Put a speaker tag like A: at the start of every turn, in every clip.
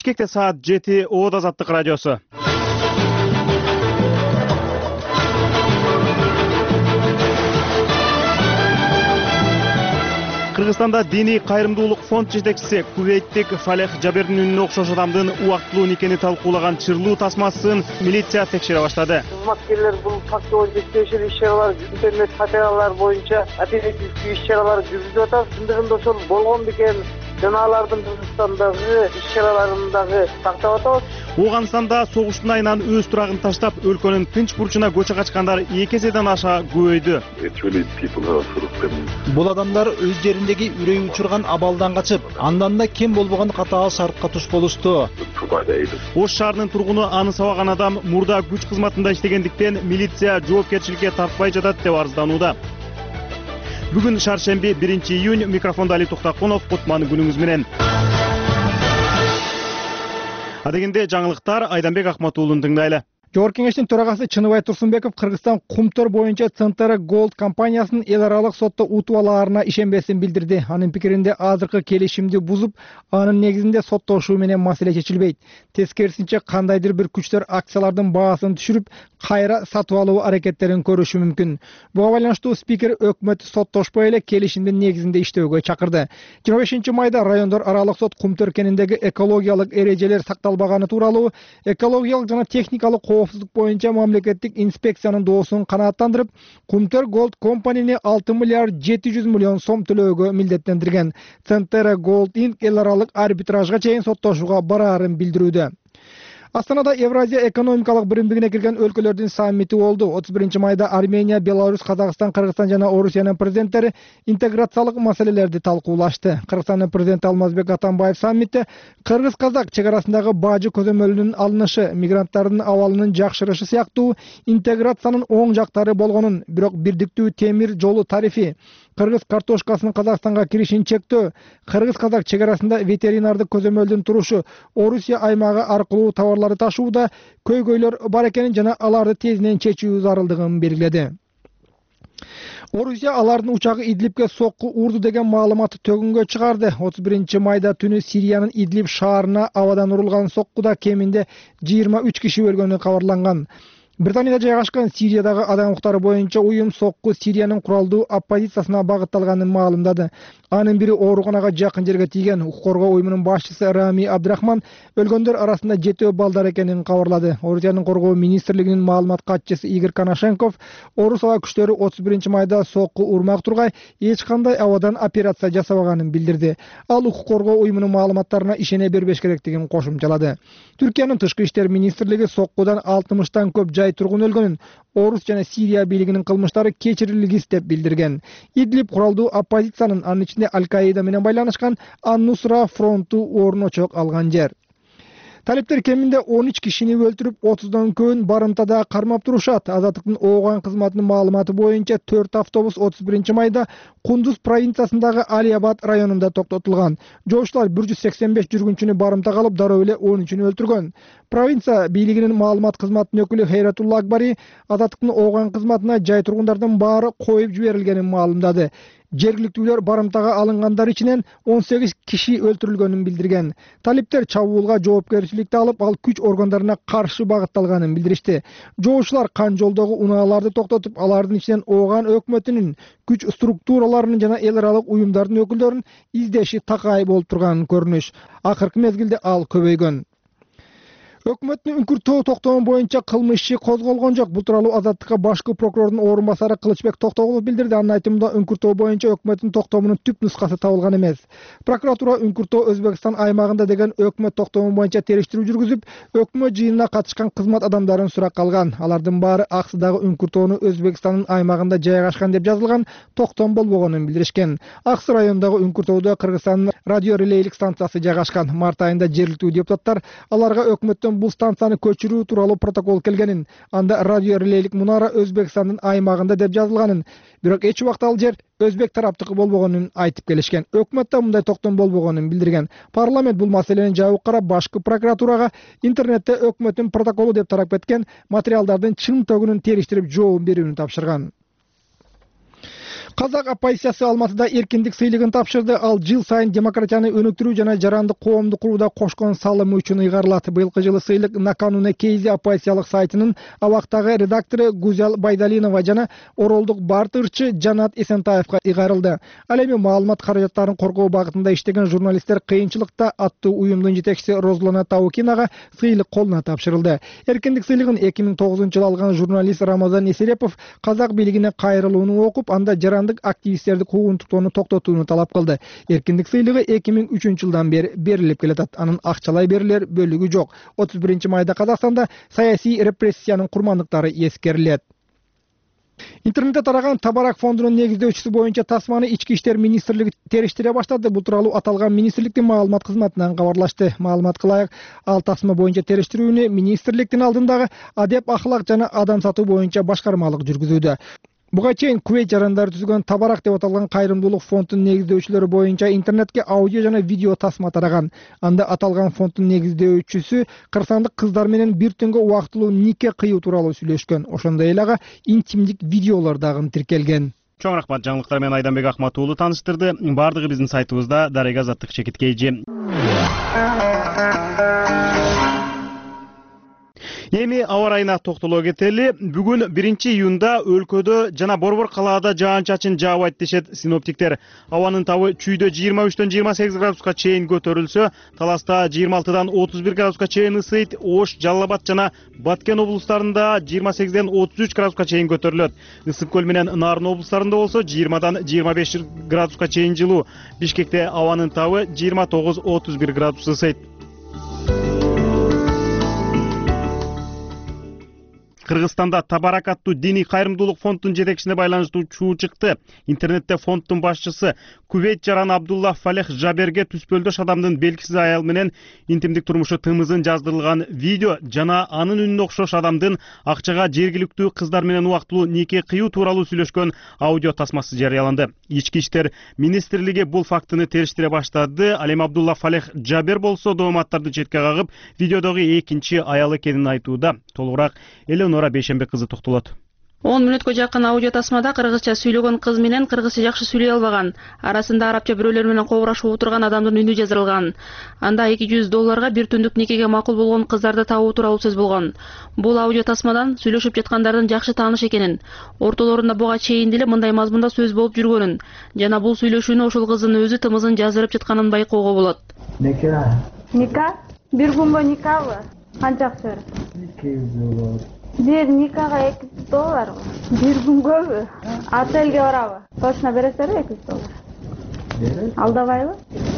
A: Бишкекте саат 7 Оот Азаттык радиосу. Кыргызстанда диний кайрымдуулук фонд жетекчиси Кувейттик Фалех Жабердин үнүнө окшош адамдын убактылуу никени талкуулаган чырлуу тасмасын милиция текшере баштады.
B: Кызматкерлер бул факт боюнча тиешелүү иш-чаралар, интернет статьялар боюнча оперативдик иш-чаралар жүргүзүп атат. Чындыгында ошол болгон бекен жана алардын Кыргызстандагы иш-чараларын дагы тактап атабыз.
A: Ооганстанда согуштун айынан өз турагын таштап, өлкөнүн тынч бурчуна көчө качкандар 2 эседен аша көбөйдү.
C: Бул адамдар өз жериндеги үрөй учурган абалдан качып, андан да кем болбогон катаал шартка туш болушту.
A: Ош шаарынын тургуну аны сабаган адам мурда күч кызматында иштегендиктен милиция жоопкерчиликке тартпай жатат деп арызданууда. Бүгүн шаршемби 1-июнь, микрофонда Али Токтакунов, Кутман күнүңүз менен. Адегенде жаңылыктар Айданбек Акматуулун тыңдайлы.
D: Жогорку кеңештин төрагасы Чыныбай Турсунбеков Кыргызстан Кумтөр боюнча Центр Gold компаниясынын эл аралык сотто утуп алаарына ишенбесин билдирди. Анын пикиринде азыркы келишимди бузуп, анын негизинде соттошуу менен маселе чечилбейт. Тескерисинче кандайдыр бир күчтөр акциялардын баасын түшүрүп, кайра сатып алуу аракеттерин көрүшү мүмкүн. Буга байланыштуу спикер өкмөттү соттошпой эле келишимдин негизинде иштөөгө чакырды. 25 майда райондор аралык сот Кумтөр кениндеги экологиялык эрежелер сакталбаганы тууралуу экологиялык жана техникалык коопсуздук боюнча мамлекеттик инспекциянын доосун канааттандырып, Кумтөр Gold компанияны 6 миллиард 700 миллион сом төлөөгө милдеттендирген. Центр Gold Inc. эл аралык арбитражга чейин соттошууга бараарын билдирүүдө. Астанада Евразия экономикалык биримдигине кирген өлкөлөрдүн саммити болду. 31 майда Армения, Беларусь, Казакстан, Кыргызстан жана Орусиянын президенттери интеграциялык маселелерди талкуулашты. Кыргызстандын президенти Алмазбек Атамбаев саммитте кыргыз-казак чек арасындагы бажы көзөмөлүнүн алынышы, мигранттардын абалынын жакшырышы сыяктуу интеграциянын оң жактары болгонун, бирок бирдиктүү темир жолу тарифи, кыргыз картошкасынын Казакстанга киришин чектөө, кыргыз-казак чек арасында ветеринардык көзөмөлдүн турушу, Орусия аймагы аркылуу товарларды ташууда көйгөйлөр бар экенин жана аларды тезинен чечүү зарылдыгын белгиледи. Орусия алардын учагы Идлибке сокку урду деген маалыматты төгүнгө чыгарды. 31 майда түнү Сириянын Идлиб шаарына абадан урулган соккуда кеминде 23 киши өлгөнү кабарланган. Британияда жайгашкан Сириядагы адам укуктары боюнча уюм сокку Сириянын куралдуу оппозициясына багытталганын маалымдады. Анын бири ооруканага жакын жерге тийген. Укук коргоо уюмунун башчысы Рами Абдрахман өлгөндөр арасында 7 балдар экенин кабарлады. Орусиянын коргоо министрлигинин маалымат катчысы Игорь Коношенков орус аба күчтөрү 31 майда сокку урмак тургай эч кандай абадан операция жасабаганын билдирди. Ал укук коргоо уюмунун маалыматтарына ишене бербеш керектигин кошумчалады. Түркиянын тышкы иштер министрлиги соккудан 60-тан көп жай тургун өлгөнүн, Орус жана Сирия бийлигинин кылмыштары кечирилгис деп билдирген. Идлиб куралдуу оппозициянын, анын ичинде Аль-Каида менен байланышкан Ан-Нусра фронту орночок алган жер. Талиптер кеминде 13 кишини өлтүрүп, 30дан көбүн барымтада кармап турушат. Азаттыктын ооган кызматынын маалыматы боюнча 4 автобус 31 майда Кундуз провинциясындагы Алиябад районунда токтотулган. Жоочулар 185 жүргүнчүнү барымтага алып, дароо эле 13-үн өлтүргөн. Провинция бийлигинин маалымат кызматынын өкүлү Хайратулла Акбари азаттыктын ооган кызматына жай тургундардын баары коюп жиберилгенин маалымдады. Жергиликтүүлөр барымтага алынгандар ичинен 18 киши өлтүрүлгөнүн билдирген. Талиптер чабуулга жоопкерчиликти алып, ал күч органдарына каршы багытталганын билдиришти. Жоочулар кан жолдогу унааларды токтотуп, алардын ичинен ооган өкмөтүнүн, күч структураларынын жана эл аралык уюмдардын өкүлдөрүн издеши такай болуп турган көрүнүш. Акыркы мезгилде ал көбөйгөн. Өкмөттүн үңкүртөө токтому боюнча кылмыш иши козголгон жок. Бул тууралуу Азаттыкка башкы прокурордун орун басары Кылычбек Токтогулов билдирди. Анын айтымында үңкүртөө боюнча өкмөттүн токтомунун түп нускасы табылган эмес. Прокуратура үңкүртөө Өзбекстан аймагында деген өкмөт токтому боюнча териштирүү жүргүзүп, өкмөт жыйынына катышкан кызмат адамдарын суракка алган. Алардын баары Аксыдагы үңкүртөөнү Өзбекстандын аймагында жайгашкан деп жазылган токтом болбогонун билдиришкен. Аксы районундагы үңкүртөөдө Кыргызстандын радиорелейлик станциясы жайгашкан. Март айында жергиликтүү депутаттар аларга өкмөттөн бул станцияны көчүрүү тууралуу протокол келгенин, анда радиорелейлик мунара Өзбекстандын аймагында деп жазылганын, бирок эч убакта ал жер өзбек тараптыкы болбогонун айтып келишкен. Өкмөттө мындай токтом болбогонун билдирген. Парламент бул маселени жабык карап, башкы прокуратурага интернетте өкмөттүн протоколу деп тарап кеткен материалдардын чын төгүнүн териштирип жооп берүүнү тапшырган. Казак оппозициясы Алматыда эркиндик сыйлыгын тапшырды. Ал жыл сайын демократияны өнүктүрүү жана жарандык коомду курууда кошкон салымы үчүн ыйгарылат. Быйылкы жылы сыйлык Накануне Кейзи оппозициялык сайтынын абактагы редактору Гузал Байдалинова жана оролдук бартырчы Жанат Эсентаевга ыйгарылды. Ал эми маалымат каражаттарын коргоо багытында иштеген журналисттер кыйынчылыкта аттуу уюмдун жетекчиси Розлана Таукинага сыйлык колуна тапшырылды. Эркиндик сыйлыгын 2009-жылы алган журналист Рамазан Эсерепов казак бийлигине кайрылууну окуп, анда жарандык активисттерди куугунтуктоону токтотууну талап кылды. Эркиндик сыйлыгы 2003-жылдан бери берилип келатат. Анын акчалай берилер бөлүгү жок. 31-майда Казакстанда саясий репрессиянын курмандыктары эскерилет. Интернетте тараган Табарак фондунун негиздөөчүсү боюнча тасманы Ички иштер министрлиги териштире баштады. Бул тууралуу аталган министрликтин маалымат кызматынан кабарлашты. Маалыматка ылайык, ал тасма боюнча териштирүүнү министрликтин алдындагы адеп, ахлак жана адам сатуу боюнча башкармалык жүргүзүүдө. Буга чейин Кувейт жарандары түзгөн Табарак деп аталган кайрымдуулук фондунун негиздөөчүлөрү боюнча интернетке аудио жана видео тасма тараган. Анда аталган фонддун негиздөөчүсү кырсандык кыздар менен бир түнгө убактылуу нике кыюу тууралуу сүйлөшкөн. Ошондой эле ага интимдик видеолор дагы тиркелген.
A: Чоң рахмат, жаңылыктар менен Айданбек Акмат уулу таныштырды. Бардыгы биздин сайтыбызда. Дарек Азаттык чекиткейжи. Эми аба ырайына токтоло кетели. Бүгүн 1-июнда өлкөдө жана Борбор калаада жаан-чачын жаабайт дешет синоптиктер. Абанын табы чүйдө 23-төн 28 градуска чейин көтөрүлсө, Таласта 26-дан 31 градуска чейин ысыйт. Ош, Жалал Абад жана Баткен облустарында 28-ден 33 градуска чейин көтөрүлөт. Ысык көл менен Нарын облустарында болсо 20-дан 25 градуска чейин жылуу. Бишкекте абанын табы 29-31 градус ысыйт. Кыргызстанда Табарак аттуу диний кайрымдуулук фонддун жетекчисине байланыштуу чуу чыкты. Интернетте фонддун башчысы Кувейт жараны Абдулла Фалех Жаберге түспөлдөш адамдын белгисиз аял менен интимдик турмушу тымызын жаздырылган видео жана анын үнүнө окшош адамдын акчага жергиликтүү кыздар менен убактылуу нике кыюу тууралуу сүйлөшкөн аудио тасмасы жарыяланды. Ички иштер министрлиги бул фактыны териштире баштады. Ал эми Абдулла Фалех Жабер болсо дооматтарды четке кагып, видеодогу экинчи аял экенин айтууда. Толугураак Элеонора Бейшембек кызы токтолот.
E: 10 мүнөткө жакын аудио тасмада кыргызча сүйлөгөн кыз менен кыргызча жакшы сүйлөй албаган, арасында арабча бирөөлөр менен кобурашып отурган адамдын үнү жазылган. Анда $200 бир түндүк никеге макул болгон кыздарды табуу тууралуу сөз болгон. Бул аудио тасмадан сүйлөшүп жаткандардын жакшы тааныш экенин, ортолорунда буга чейин деле мындай мазмунда сөз болуп жүргөнүн жана бул сүйлөшүүнү ошол кыздын өзү тымызын жаздырып жатканын байкоого болот.
F: Ника? Бир күнгө никабы? Канча акча берет? Бир никага $200. Бир күнгөбү? Отелге барабы? Точно бересиңерби $200? Берет. Алдабайбы?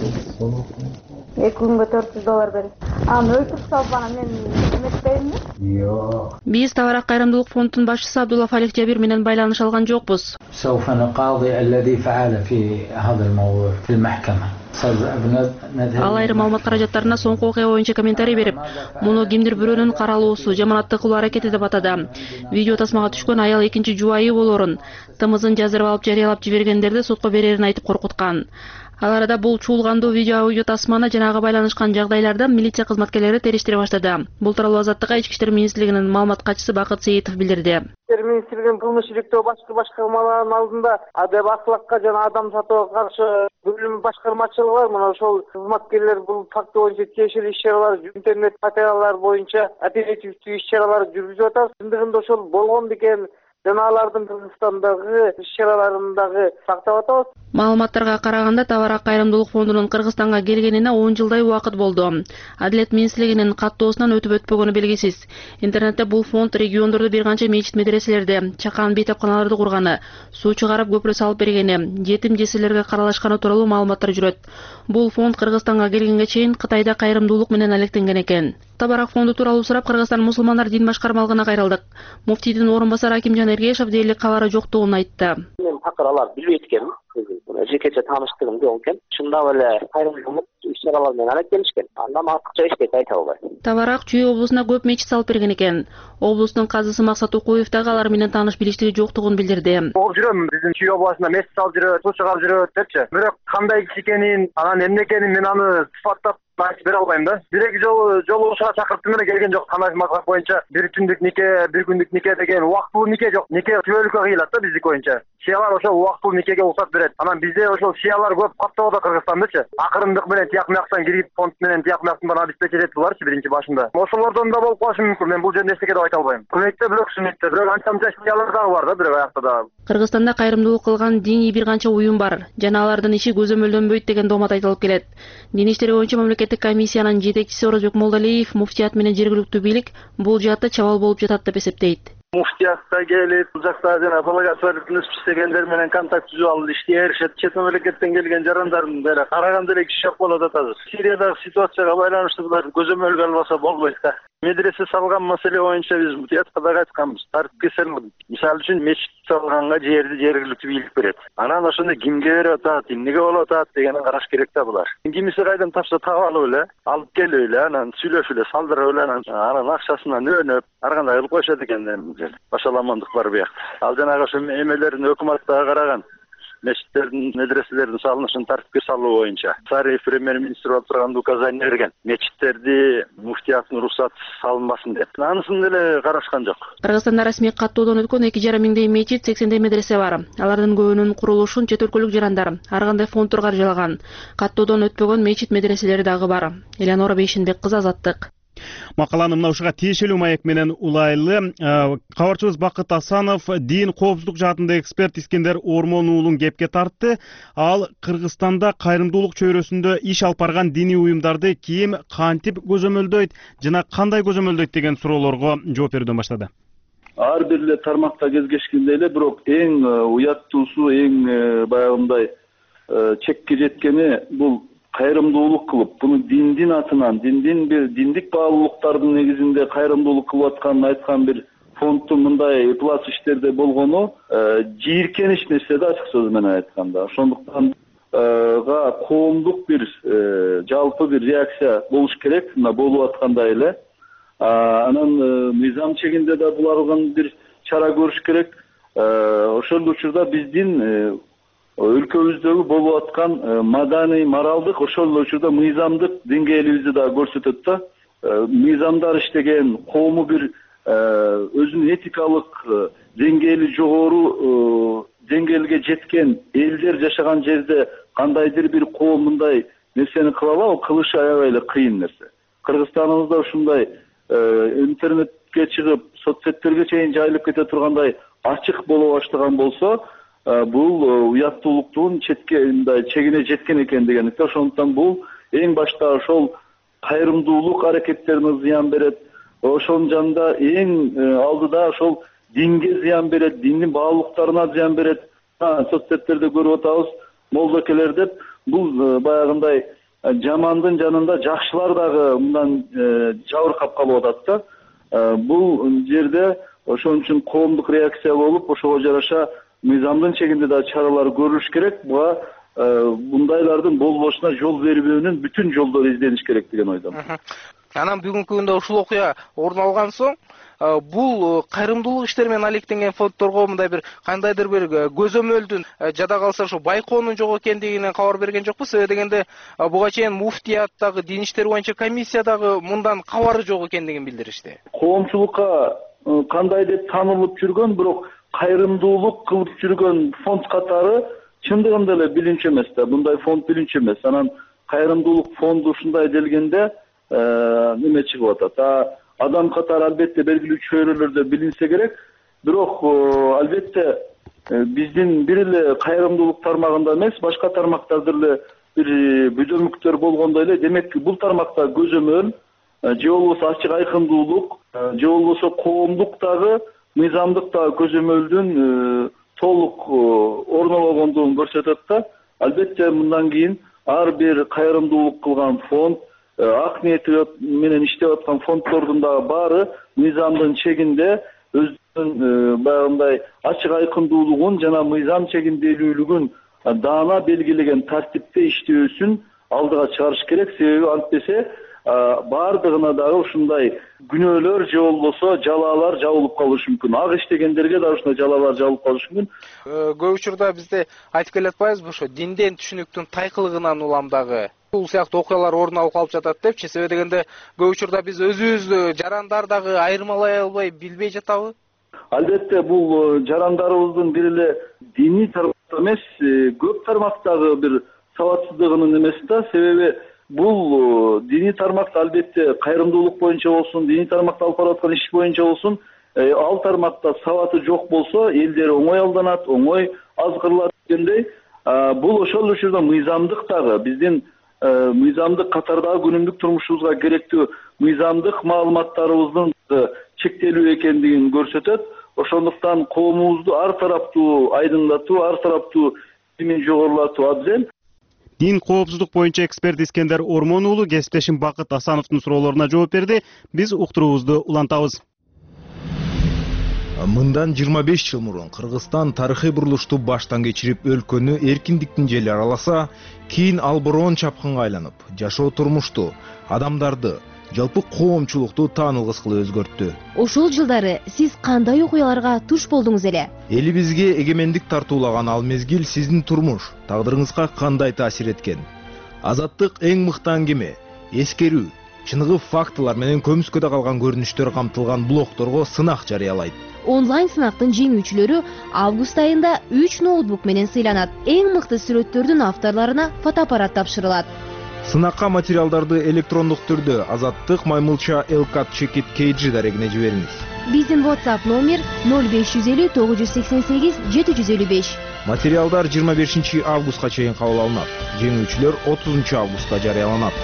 F: 2 күнгө $400 берет. Аны өлтүрүп салып анан мен эметпеймби? Жок.
E: Биз Табарак кайрымдуулук фондунун башчысы Абдулла Фалех Жабир менен байланыш алган жокпуз.
G: سوف نقاضي الذي فعل في هذا الموضوع في المحكمة.
E: Ал айрым маалымат каражаттарына соңку окуя боюнча комментарий берип, муну кимдир бирөөнүн каралуусу, жаманатты кылуу аракети деп атады. Видео тасмага түшкөн аял экинчи жубайы болорун, тымызын жаздырып алып жарыялап жибергендерди сотко берерин айтып коркуткан. Ал арада бул чуулгандуу видео аудио тасманы жанага байланышкан жагдайларды милиция кызматкерлери териштире баштады. Бул тууралуу Азаттыкка Ички иштер министрлигинин маалымат катчысы Бакыт Сейитов билдирди.
B: Министрлигинин кылмыш иликтөө башкармаларынын алдында адеп, ахлакка жана адам сатууга каршы бөлүм башкармачылыгы бар. Мына ошол кызматкерлер бул факты боюнча тиешелүү иш-чаралар, интернет статьялар боюнча оперативдүү иш-чаралар жүргүзүп атат. Чындыгында ошол болгон бекен жана алардын Кыргызстандагы иш-чараларындагы сактап атабыз.
E: Маалыматтарга караганда Табарак кайрымдуулук фондунун Кыргызстанга келгенине 10 жылдай убакыт болду. Адилет министрлигинин каттоосунан өтүп өтпөгөнү белгисиз. Интернетте бул фонд региондордо бир канча мечит медреселерди, чакан бейтапканаларды курганы, суу чыгарып көпүрө салып бергени, жетим жесирлерге каралашканы тууралуу маалыматтар жүрөт. Бул фонд Кыргызстанга келгенге чейин Кытайда кайрымдуулук менен алектенген экен. Табарак фонду тууралуу сурап Кыргызстан мусулмандар дин башкармалыгына кайрылдык. Муфтийдин орун басары Акимжан Эргешев дээрлик кабары жоктугун айтты.
H: Мен такыр алар билбейт экенмин. Жекече тааныштыгым жок экен. Чындап эле кайрымдуулук иш-чаралар менен алектенишкен. Андан артыкча эч нерсе айта албайм.
E: Табарак Чүй облусуна көп мечит салып берген экен. Облустун казысы Максат Укуев дагы алар менен тааныш билиштиги жоктугун билдирди.
B: Болуп жүрөм, биздин Чүй областында мечит салып жүрөт, суу чыгарып жүрөт депчи. Бирок кандай киши экенин, анан эмне экенин мен аны сыпаттап айтып бере албайм да. Бир-эки жолугушууга чакыртып эле келген жок. Кандай мазмат боюнча бир түндүк нике, бир күндүк нике деген убактылуу нике жок. Нике түбөлүккө кыйылат да биздики боюнча. Шиялар ошол убактылуу никеге уруксат берет. Анан бизде ошол шиялар көп каттабада Кыргызстандачы. Акырындык менен тияк мыяктан кирип, фонд менен тияк мыяктан обеспечить этип буларчы биринчи башында. Ошолордон да болуп калышы мүмкүн. Мен бул жөнүндө эчтеке деп айта албайм. Көмөктө бирок сүннөттө, бирок анча шиялар дагы бар да, бирок аякта да.
E: Кыргызстанда кайрымдуулук кылган диний бир канча уюм бар. Жана алардын иши көзөмөлдөнбөйт деген доомат айтылып келет. Дин иштери боюнча мамлекеттик комиссиянын жетекчиси Оразбек Молдалиев муфтият менен жергиликтүү бийлик бул жаатта чабал болуп жатат деп эсептейт.
I: Муфтиятта келип, бул жакта жана балагачылыктын иштегендер менен контакт түзүп алып ишти эришет. Чет мамлекеттен келген жарандардын бери караганда эле киши жок болот атабыз. Сириядагы ситуацияга байланыштуу булар көзөмөлгө албаса болбойт да. Медресе салган маселе боюнча биз муфтиятка дагы айтканбыз. Тартипке салган. Мисалы үчүн мечит салганга жерди жергиликтүү бийлик берет. Анан ошондо кимге берип атат, эмнеге болуп атат дегенин караш керек да булар. Кимиси кайдан тапса таап алып эле, алып келип эле, анан сүйлөшүп эле, салдырып эле, анан акчасынан өнөп, ар кандай кылып коюшат экен. Башаламандык бар буякта. Ал жанагы ошо эмелерин өкмөт дагы караган. Мечиттердин, медреселердин салынышын тартипке салуу боюнча Сарыев премьер-министр болуп турганда указание берген. Мечиттерди муфтияттын уруксаты салынбасын деп. Анысын деле карашкан жок.
E: Кыргызстанда расмий каттоодон өткөн 2,5 миңдей мечит, 80 медресе бар. Алардын көбүнүн курулушун чет өлкөлүк жарандар, ар кандай фонддор каржылаган. Каттоодон өтпөгөн мечит медреселери дагы бар. Элеонора Бейшенбек кызы, Азаттык.
A: Макаланы мына ушуга тиешелүү маек менен улайлы кабарчыбыз Бакыт Асанов дин коопсуздук жаатында эксперт Искендер Ормон уулун кепке тартты. Ал Кыргызстанда кайрымдуулук чөйрөсүндө иш алып барган диний уюмдарды ким кантип көзөмөлдөйт жана кандай көзөмөлдөйт деген суроолорго жооп берүүдөн баштады.
J: Ар бир эле тармакта кезгешкендей эле, бирок эң уяттуусу, эң баягындай чекке жеткени бул кайрымдуулук кылып, буну диндин атынан, бир диндик баалуулуктардын негизинде кайрымдуулук кылып атканын айткан бир фонддун мындай ыплас иштерде болгону жийиркенич нерсе да, ачык сөз менен айтканда. Ошондуктан коомдук бир жалпы бир реакция болуш керек, мына болуп аткандай эле. Анан мыйзам чегинде да буларган бир чара көрүш керек. Ошол учурда биздин өлкөбүздөгү болуп аткан маданий, моралдык, ошол учурда мыйзамдык деңгээлибизди да көрсөтөт да. Мыйзамдар иштеген, коому бир өзүнүн этикалык деңгээли жогору деңгээлге жеткен элдер жашаган жерде кандайдыр бир коом мындай нерсени кыла алабы? Кылышы аябай эле кыйын нерсе. Кыргызстаныбызда ушундай интернетке чыгып, соцсеттерге чейин жайылып кете тургандай ачык боло баштаган болсо, бул уяттуулуктун чегине жеткен экен дегендиктен, ошондуктан бул эң башта ошол кайрымдуулук аракеттерине зыян берет. Ошонун жанында эң алдыда ошол динге зыян берет, диндин баалуулуктарына зыян берет. Соцсеттерде көрүп атабыз, молдокелер деп, бул баягындай жамандын жанында жакшылар дагы мындан жабыркап калып атат да. Бул жерде ошон үчүн коомдук реакция болуп, ошого жараша мыйзамдын чегинде да чаралар көрүлүш керек. Буга бундайлардын болбошуна жол бербөөнүн бүтүн жолдору издениш керек деген ойдомун.
K: Анан бүгүнкү күндө ушул окуя орун алган соң, бул кайрымдуулук иштери менен алектенген фонддорго мындай бир кандайдыр бир көзөмөлдүн жада калса ошо байкоонун жок экендигинен кабар берген жокпуз. Себеби дегенде буга чейин муфтияттагы дин иштери боюнча комиссиядагы мындан кабары жок экендигин билдиришти.
J: Коомчулукка кандай деп таанылып жүргөн, бирок кайрымдуулук кылып жүргөн фонд катары чындыгында эле билинчү эмес да. Мындай фонд билинчү эмес. Анан кайрымдуулук фонду ушундай делгенде неме чыгып атат. Адам катары албетте белгилүү чөйрөлөрдө билинсе керек. Бирок албетте биздин бир эле кайрымдуулук тармагында эмес, башка тармактарда эле бир бүдөмүктөр болгондой эле, демек бул тармакта көзөмөл, же болбосо ачык айкындуулук, же болбосо коомдуктагы мыйзамдыкта көзөмөлдүн толук орнобогондугун көрсөтөт да. Албетте мындан кийин ар бир кайрымдуулук кылган фонд, ак ниети менен иштеп аткан фонддордун дагы баары мыйзамдын чегинде өзүнүн баягындай ачык айкындуулугун жана мыйзам чегинделүүлүгүн даана белгилеген тартипте иштөөсүн алдыга чыгарыш керек. Себеби антпесе баардыгына дагы ушундай күнөөлөр же болбосо жалаалар жабылып калышы мүмкүн. Ак иштегендерге да ушундай жалаалар жабылып калышы мүмкүн.
K: Көп учурда бизде айтып келатпайбызбы, ошо динден түшүнүктүн тайкылыгынан улам дагы бул сыяктуу окуялар орун алып калып жатат депчи. Себеби дегенде көп учурда биз өзүбүздү жарандар дагы айырмалай албай, билбей жатабы?
J: Албетте, бул жарандарыбыздын бир эле диний тармакта эмес, көп тармактагы бир сабатсыздыгынын эмеси да. Себеби бул диний тармакта албетте кайрымдуулук боюнча болсун, диний тармакта алып бараткан иш боюнча болсун, ал тармакта сабаты жок болсо, элдер оңой алданат, оңой азгырылат дегендей. Бул ошол учурда мыйзамдык дагы биздин мыйзамдык катардагы күнүмдүк турмушубузга керектүү мыйзамдык маалыматтарыбыздын чектелүү экендигин көрсөтөт. Ошондуктан коомубузду ар тараптуу айдыңдатуу, ар тараптуу билимин жогорулатуу абзел.
A: Дин коопсуздук боюнча эксперт Искендер Ормон уулу кесиптешим Бакыт Асановдун суроолоруна жооп берди. Биз уктуруубузду улантабыз.
C: Мындан 25 жыл мурун Кыргызстан тарыхый бурулушту баштан кечирип өлкөнү эркиндиктин жели араласа, кийин ал бороон чапкынга айланып, жашоо турмушту, адамдарды, жалпы коомчулукту таанылгыс кылып өзгөрттү.
L: Ошол жылдары сиз кандай окуяларга туш болдуңуз эле?
C: Элибизге эгемендик тартуулаган ал мезгил сиздин турмуш, тагдырыңызга кандай таасир эткен? Азаттык эң мыкты аңгеме, эскерүү, чыныгы фактылар менен көмүскөдө калган көрүнүштөр камтылган блогторго сынак жарыялайт.
L: Онлайн сынактын жеңүүчүлөрү август айында 3 ноутбук менен сыйланат. Эң мыкты сүрөттөрдүн авторларына фотоаппарат тапшырылат.
C: Сынакка материалдарды электрондук түрдө Азаттык маймылча Elcat Checkit KG дарегине жибериңиз.
L: Биздин WhatsApp номер 0550 988 755.
C: Материалдар 25 августка чейин кабыл алынат. Жеңүүчүлөр 30 августта жарыяланат.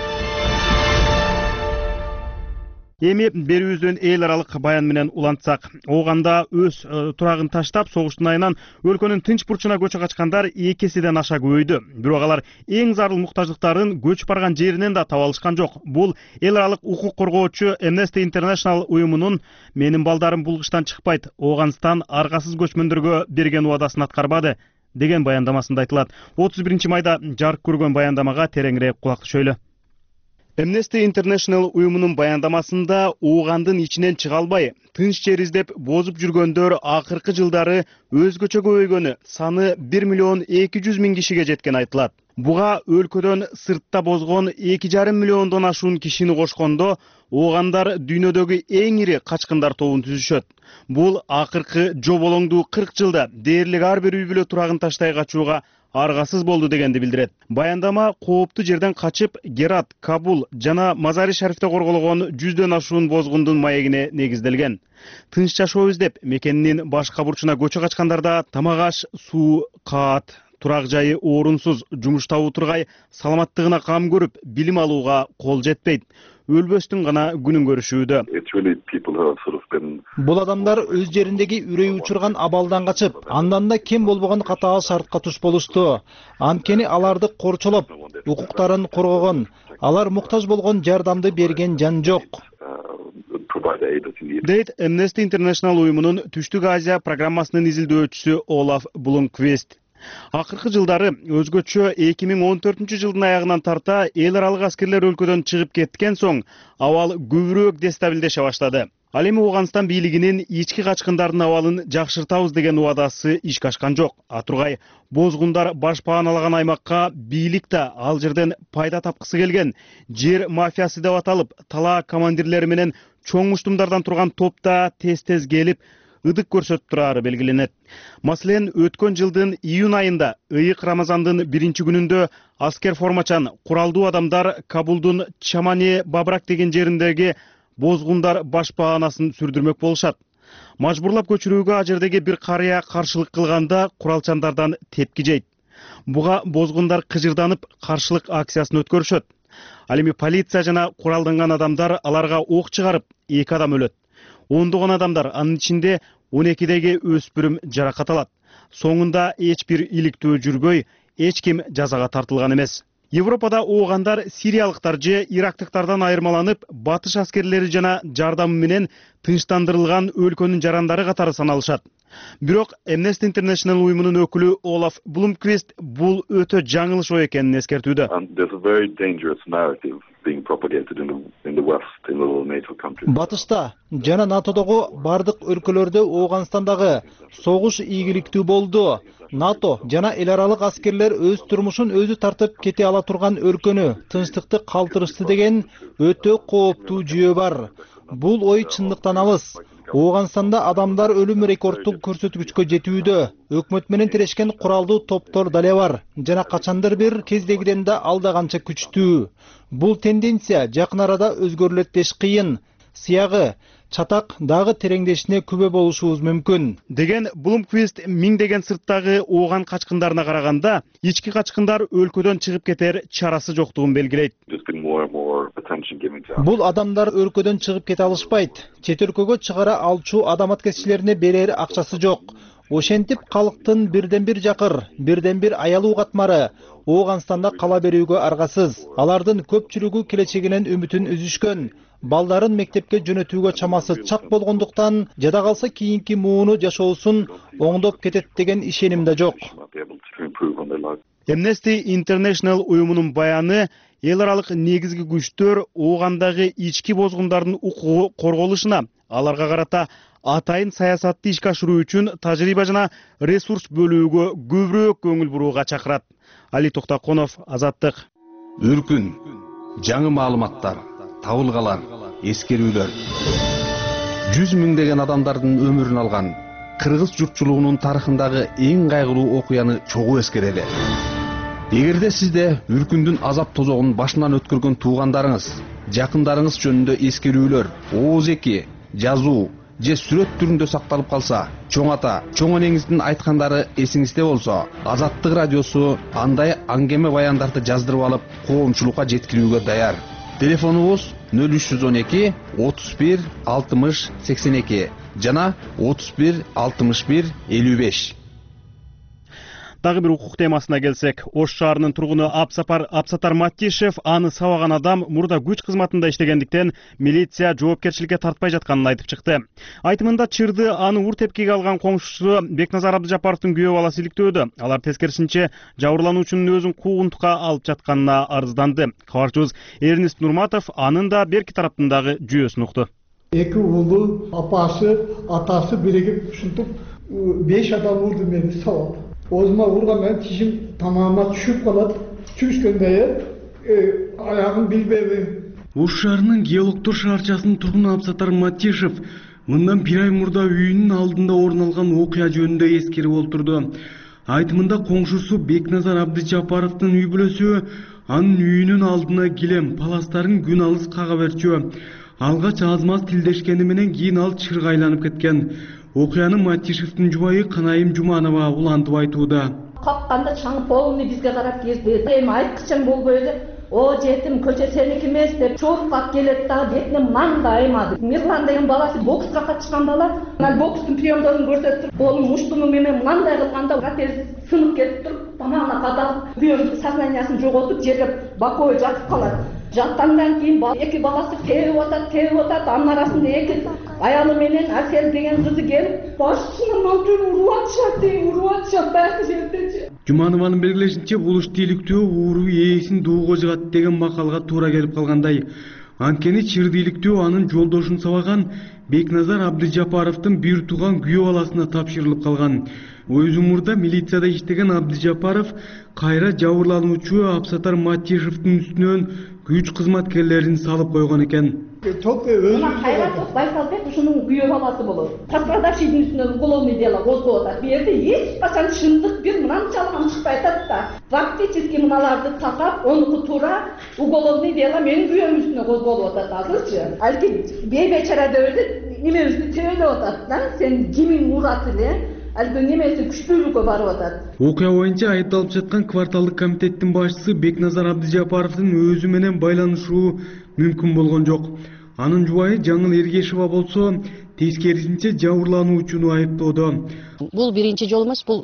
A: Эми берүүбүздөн эл аралык баян менен улантсак, ооганда өз турагын таштап, согуштун айынан өлкөнүн тынч бурчуна көчү качкандар 2-седен аша көбөйдү. Бирок алар эң зарыл муктаждыктарын көчүп барган жеринен да таба алышкан жок. Бул эл аралык укук коргоочу Amnesty International уюмунун "Менин балдарым булгуштан чыкпайт, Ооганстан аргасыз көчмөндөргө берген убадасын аткарбады" деген баяндамасында айтылат. 31 майда жарык көргөн баяндамага тереңирээк кулак түшөлү. Amnesty International уюмунун баяндамасында Оогандын ичинен чыга албай, тынч жер издеп бозуп жүргөндөр акыркы жылдары өзгөчө көбөйгөнү, саны 1.200.000 кишиге жеткен айтылат. Буга өлкөдөн сыртта бозгон 2,5 миллиондон ашуун кишини кошкондо, Оогандар дүйнөдөгү эң ири качкындар тобун түзүшөт. Бул акыркы жоболоңдуу 40 жылда дээрлик ар бир үй бүлө турагын таштай качууга аргасыз болду дегенди билдирет. Баяндама кооптуу жерден качып, Герат, Кабул жана Мазари Шарифте корголгон 100дөн ашуун бозгундун маегине негизделген. Тынч жашоо издеп мекенинин башка бурчуна көчү качкандарда тамак аш, суу, каат, турак жайы орунсуз, жумуш табуу тургай, саламаттыгына кам көрүп, билим алууга кол жетпейт. Өлбөстүн гана күнүн көрүшүүдө.
C: Бул адамдар өз жериндеги үрөй учурган абалдан качып, андан да кем болбогон катаал шартка туш болушту. Анткени аларды корчолоп, укуктарын коргогон, алар муктаж болгон жардамды берген жан жок.
A: Дейт Amnesty International уюмунун Түштүк Азия программасынын изилдөөчүсү Олаф Блумквист. Акыркы жылдары өзгөчө 2014 жылдын аягынан тарта эл аралык аскерлер өлкөдөн чыгып кеткен соң абал көбүрөөк дестабилдеше баштады. Ал эми Ооганстан бийлигинин ички качкындардын абалын жакшыртабыз деген убадасы ишке ашкан жок. Атургай бозгундар баш пааналаган аймакка бийлик да ал жерден пайда тапкысы келген жер мафиясы деп аталып, талаа командирлери менен чоң муштумдардан турган топта тез келип ыдык көрсөтүп турары белгиленет. Маселен, өткөн жылдын июнь айында ыйык Рамазандын 1-күнүндө аскер формачан куралдуу адамдар Кабулдун Чамане Бабрак деген жериндеги бозгундар баш паанасын сүрдүрмөк болушат. Мажбурлап көчүрүүгө ажердеги бир карыя каршылык кылганда куралчандардан тепки жейт. Буга бозгундар кыжырданып каршылык акциясын өткөрүшөт. Ал эми полиция жана куралданган адамдар аларга ок чыгарып, 2 адам өлөт. Ондогон адамдар, анын ичинде 12деги өспүрүм жаракат алат. Соңунда эч бир иликтөө жүрбөй, эч ким жазага тартылган эмес. Европада оогандар сириялыктар же ирактыктардан айырмаланып, батыш аскерлери жана жардамы менен тынчтандырылган өлкөнүн жарандары катары саналышат. Бирок Amnesty International уюмунун өкүлү Олаф Блумквист бул өтө жаңылыш ой экенин эскертүүдө.
M: Батышта жана НАТОдогу бардык өлкөлөрдө Ооганстандагы согуш ийгиликтүү болду. НАТО жана эл аралык аскерлер өз турмушун өзү тартып кете ала турган өлкөнү тынчтыкты калтырышты деген өтө кооптуу жүйө бар. Бул ой чындыктан алыс. Ооганстанда адамдар өлүм рекордтук көрсөткүчкө жетүүдө. Өкмөт менен тирешкен куралдуу топтор дале бар. Жана качандыр бир кездегиден да алда канча күчтүү. Бул тенденция жакын арада өзгөрүлөт деш кыйын. Сыягы чатак дагы тереңдешине күбө болушубуз мүмкүн.
A: Деген Блумквист миңдеген сырттагы ооган качкындарына караганда ички качкындар өлкөдөн чыгып кетер чарасы жоктугун белгилейт.
M: Бул адамдар өлкөдөн чыгып кете алышпайт. Чет өлкөгө чыгара алчу адам аткезчилерине берер акчасы жок. Ошентип калктын бирден бир жакыр, бирден бир аялуу катмары Ооганстанда кала берүүгө аргасыз. Алардын көпчүлүгү келечегинен үмүтүн үзүшкөн. Балдарын мектепке жөнөтүүгө чамасы чак болгондуктан жада калса кийинки мууну жашоосун оңдоп кетет деген ишеним да жок.
A: Amnesty International уюмунун баяны эл аралык негизги күчтөр оогандагы ички бозгундардын укугу корголушуна, аларга карата атайын саясатты ишке ашыруу үчүн тажрыйба жана ресурс бөлүүгө көбүрөөк көңүл бурууга чакырат. Али Токтаконов, Азаттык.
N: Үркүн, жаңы маалыматтар, табылгалар, эскерүүлөр. 100 миңдеген адамдардын өмүрүн алган кыргыз журтчулугунун тарыхындагы эң кайгылуу окуяны чогуу эскерели. Эгерде сизде үркүндүн азап тозогун башынан өткөргөн туугандарыңыз, жакындарыңыз жөнүндө эскерүүлөр, ооз эки, жазуу же сүрөт түрүндө сакталып калса, чоң ата, чоң энеңиздин айткандары эсиңизде болсо, Азаттык радиосу андай аңгеме баяндарды жаздырып алып, коомчулукка жеткирүүгө даяр. Телефонубуз 0312 31 60 82 жана 31 61 55.
A: Дагы бир укук темасына келсек, Ош шаарынын тургуну Абсатар Матишев аны сабаган адам мурда күч кызматында иштегендиктен милиция жоопкерчиликке тартпай жатканын айтып чыкты. Айтымында чырды аны ур тепкиге алган коңшусу Бекназар Абдыжапаровдун күйөө баласы иликтөөдө. Алар тескерисинче жабырлануучунун өзүн куугунтукка алып жатканына арызданды. Кабарчыбыз Эрнест Нурматов анын да берки тараптын дагы жүйөсүн укту.
O: Эки уулу, апасы, атасы биригип ушинтип 5 адам урду мени сабап. Озума ургандан тишим тамагыма түшүп калат. Түшкөндө аягым билбейби.
P: Ош шаарынын Геологтор шаарчасынын тургуну Абсатар Матишев мындан 1 ай мурда үйүнүн алдында орун алган окуя жөнүндө эскерип олтурду. Айтымында коңшусу Бекназар Абдыжапаровдун үй бүлөсү анын үйүнүн алдына килем, паластарын күн алыс кага берчү. Алгач аз-маз тилдешкени менен кийин ал чырга айланып кеткен. Окуяны Матишевдин жубайы Канайым Жуманова улантып айтууда.
Q: Капканда чаңып полный бизге карап келди. Эми айткычым болбой эле, "О жетим, көчө сеники эмес" деп чорукап келет да бетине мындай аймады. Мирлан деген баласы бокска катышкан бала. Анан бокстун приемдорун көрсөтүп, колун муштуму менен мындай кылганда протез сынып кетип туруп, тамагына кадалып, күйөөм сознаниясын жоготуп, жерге бакой жатып калат. Жаткандан кийин эки баласы тебип атат, анын арасында эки аялы менен Асел деген кызы келип, башчынын алтын уруп атышат баягы жердечи.
P: Жуманованын белгилешинче, бул ишти иликтөө ууруу ээсин доого жыгат деген макалга туура келип калгандай. Анткени чырды иликтөө анын жолдошун сабаган Бекназар Абдыжапаровдун бир тууган күйөө баласына тапшырылып калган. Өзү мурда милицияда иштеген Абдыжапаров кайра жабырлануучу Абсатар Матишевдин үстүнөн күч кызматкерлерин салып койгон экен.
Q: Мына Кайратов Байсалбек ушунун күйөө баласы болот. Пострадавшийдин үстүнөн уголовный дело козгоп атат. Бу жерде эч качан чындык бир мынанчалык чыкпай атат да. Фактически мыналарды такап, онуку туура уголовный дело менин күйөөм үстүнө козголуп атат азырчы. Алки бейбечара дебелде немебизди тебелеп атат да. Сен кимиң урат эле? Албы немеси күчтүүлүккө барып атат.
P: Окуя боюнча айыпталып жаткан кварталдык комитеттин башчысы Бекназар Абдыжапаровдун өзү менен байланышуу мүмкүн болгон жок. Анын жубайы Жаңыл Эргешева болсо, тескерисинче жабырлануучуну айыптоодо.
R: Бул биринчи жолу эмес, бул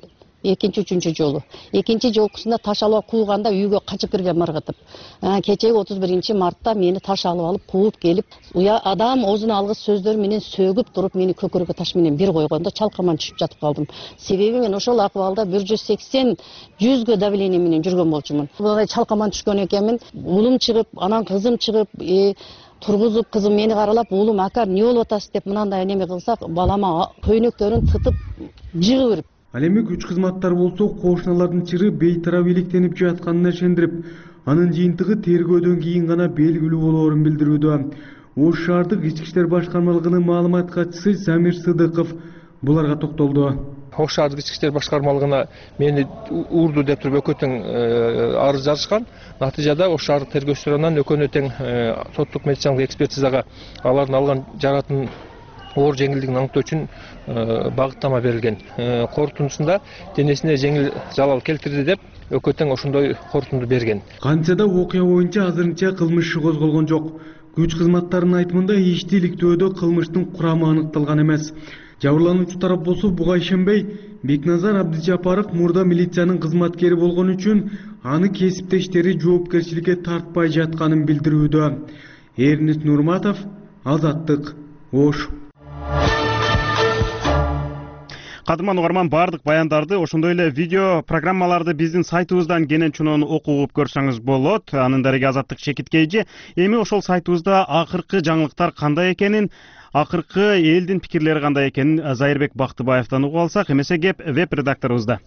R: экинчи үчүнчү жолу. Экинчи жолкусунда таш алып кууганда үйгө качып кирген мыргытып. Кечеги 31-мартта мени таш алып кууп келип, адам оозуна алгыс сөздөр менен сөгүп туруп мени көкүрөгө таш менен бир койгондо чалкаман түшүп жатып калдым. Себеби мен ошол акыбалда 180-100гө давление менен жүргөн болчумун. Мындай чалкаман түшкөн экенмин. Уулум чыгып, анан кызым чыгып, тургузуп, кызым мени каралап, уулум ака эмне болуп атасыз деп мындай неме кылсак, балама көйнөктөрүн тытып жыгып берип.
P: Ал эми күч кызматтар болсо кошуналардын чыры бейтарап иликтенип жатканына ишендирип, анын жыйынтыгы тергөөдөн кийин гана белгилүү болоорун билдирүүдө. Ош шаардык ички иштер башкармалыгынын маалымат катчысы Замир Сыдыков буларга токтолду.
S: Ош шаардык ички иштер башкармалыгына мени урду деп туруп өкөтөң арыз жазышкан. Натыйжада Ош шаардык тергөөчүлөрүнөн өкөнү тең соттук медициналык экспертизага алардын алган жаратын оор жеңилдигин аныктоо үчүн багыттама берилген. Корутундусунда денесине жеңил залал келтирди деп өкөтөң ошондой корутунду берген.
P: Кантса да окуя боюнча азырынча кылмыш иши козголгон жок. Күч кызматтарынын айтымында ишти иликтөөдө кылмыштын курамы аныкталган эмес. Жабырлануучу тарап болсо буга ишенбей, Бекназар Абдыжапаров мурда милициянын кызматкери болгон үчүн аны кесиптештери жоопкерчиликке тартпай жатканын билдирүүдө. Эрнис Нурматов, Азаттык, Ош.
A: Кадырман угарман, бардык баяндарды, ошондой эле видео программаларды биздин сайтыбыздан кенен чунун окуп көрсөңүз болот. Анын дареги Азаттык Чекиткейжи. Эми ошол сайтыбызда акыркы жаңылыктар кандай экенин, акыркы элдин пикирлери кандай экенин Зайырбек Бактыбаевден угуп алсак, эмесе кеп веб-редакторубузда.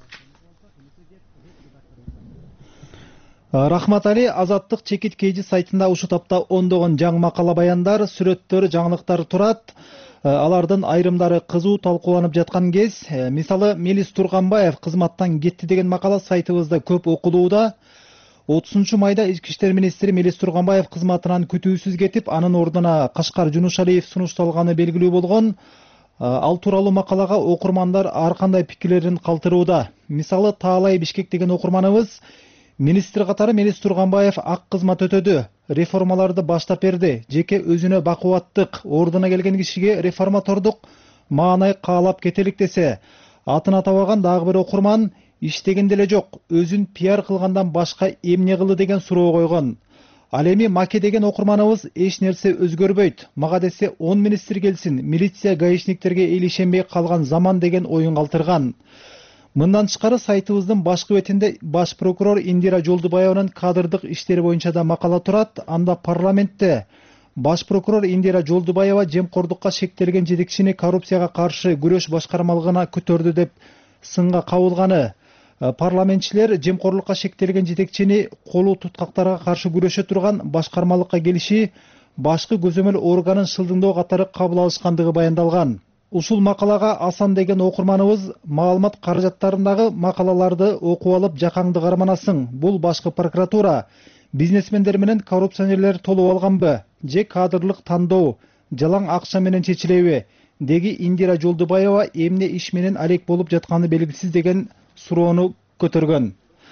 M: Рахмат Али, Азаттык Чекиткейжи сайтында ушул тапта ондогон жаңы макала баяндар, сүрөттөр, жаңылыктар турат. Алардын айрымдары кызуу талкууланып жаткан кез. Мисалы, Мелис Турганбаев кызматтан кетти деген макала сайтыбызда көп окулууда. 30 майда ички иштер министри Мелис Турганбаев кызматынан күтүүсүз кетип, анын ордуна Кашкар Жунушалиев сунушталганы белгилүү болгон. Ал тууралуу макалага окурмандар ар кандай пикирлерин калтырууда. Мисалы, Таалай Бишкек деген окурманыбыз министр катары Мелис Турганбаев ак кызмат өтөдү, реформаларды баштап берди, жеке өзүнө бакубаттык, ордуна келген кишиге реформатордук маанай каалап кетелик десе, атын атабаган дагы бир окурман иштеген деле жок, өзүн пиар кылгандан башка эмне кылды деген суроо койгон. Ал эми Маке деген окурманыбыз эч нерсе өзгөрбөйт, мага десе 10 министр келсин, милиция гаишниктерге эл ишенбей калган заман деген оюн калтырган. Мындан тышкары сайтыбыздын башкы бетинде баш прокурор Индира Жолдубаеванын кадырдык иштери боюнча да макала турат. Анда парламентте баш прокурор Индира Жолдубаева жемкордукка шектелген жетекчини коррупцияга каршы күрөш башкармалыгына көтөрдү деп сынга кабылганы. Парламентчилер жемкорлукка шектелген жетекчини колу туткактарга каршы күрөшө турган башкармалыкка келиши, башкы көзөмөл органын шылдыңдоо катары кабыл алышкандыгы баяндалган. Ушул макалага Асан деген окурманыбыз маалымат каражаттарындагы макалаларды окуп алып жакаңды карманасың. Бул башкы прокуратура бизнесмендер менен коррупционерлер толуп алганбы? Же кадрлык тандоо жалаң акча менен чечилеби? Деги Индира Жолдубаева эмне иш менен алек болуп жатканы белгисиз деген суроону көтөргөн.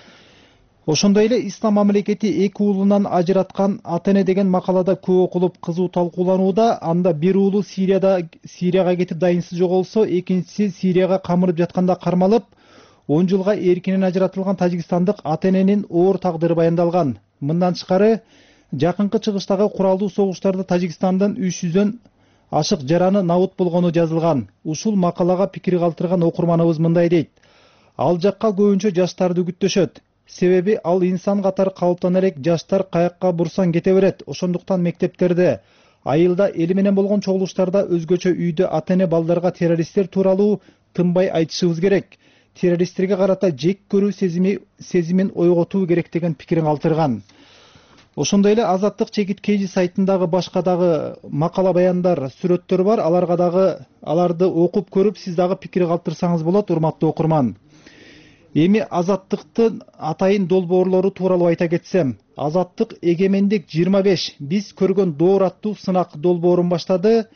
M: Ошондой эле Ислам мамлекети эки уулунан ажыраткан Атене деген макалада көп окулуп кызуу талкууланууда. Анда бир уулу Сирияга кетип дайынсыз жоголсо, экинчиси Сирияга камырып жатканда кармалып, 10 жылга эркинен ажыратылган тажикстандык Атененин оор тагдыры баяндалган. Мындан тышкары, жакынкы чыгыштагы куралдуу согуштарда Тажикстандын 300дөн ашык жараны набут болгону жазылган. Ушул макалага пикир калтырган окурманыбыз мындай дейт: ал жакка көбүнчө жаштарды үгүттөшөт. Себеби ал инсан катары калыптана элек жаштар каякка бурсаң кете берет. Ошондуктан мектептерде, айылда эли менен болгон чогулуштарда өзгөчө үйдө Атене балдарга террористтер тууралуу тынбай айтышыбыз керек. Террористтерге карата жек көрүү сезимин ойготуу керек деген пикирин калтырган. Ошондой эле Азаттык Чекиткейжи сайтындагы башка дагы макала баяндар, сүрөттөр бар. Аларды окуп көрүп, сиз дагы пикир калтырсаңыз болот, урматтуу окурман. Эми Азаттыктын атайын долбоорлору тууралуу айта кетсем, Азаттык Эгемендик 25 биз көргөн доор аттуу сынак долбоорун баштады.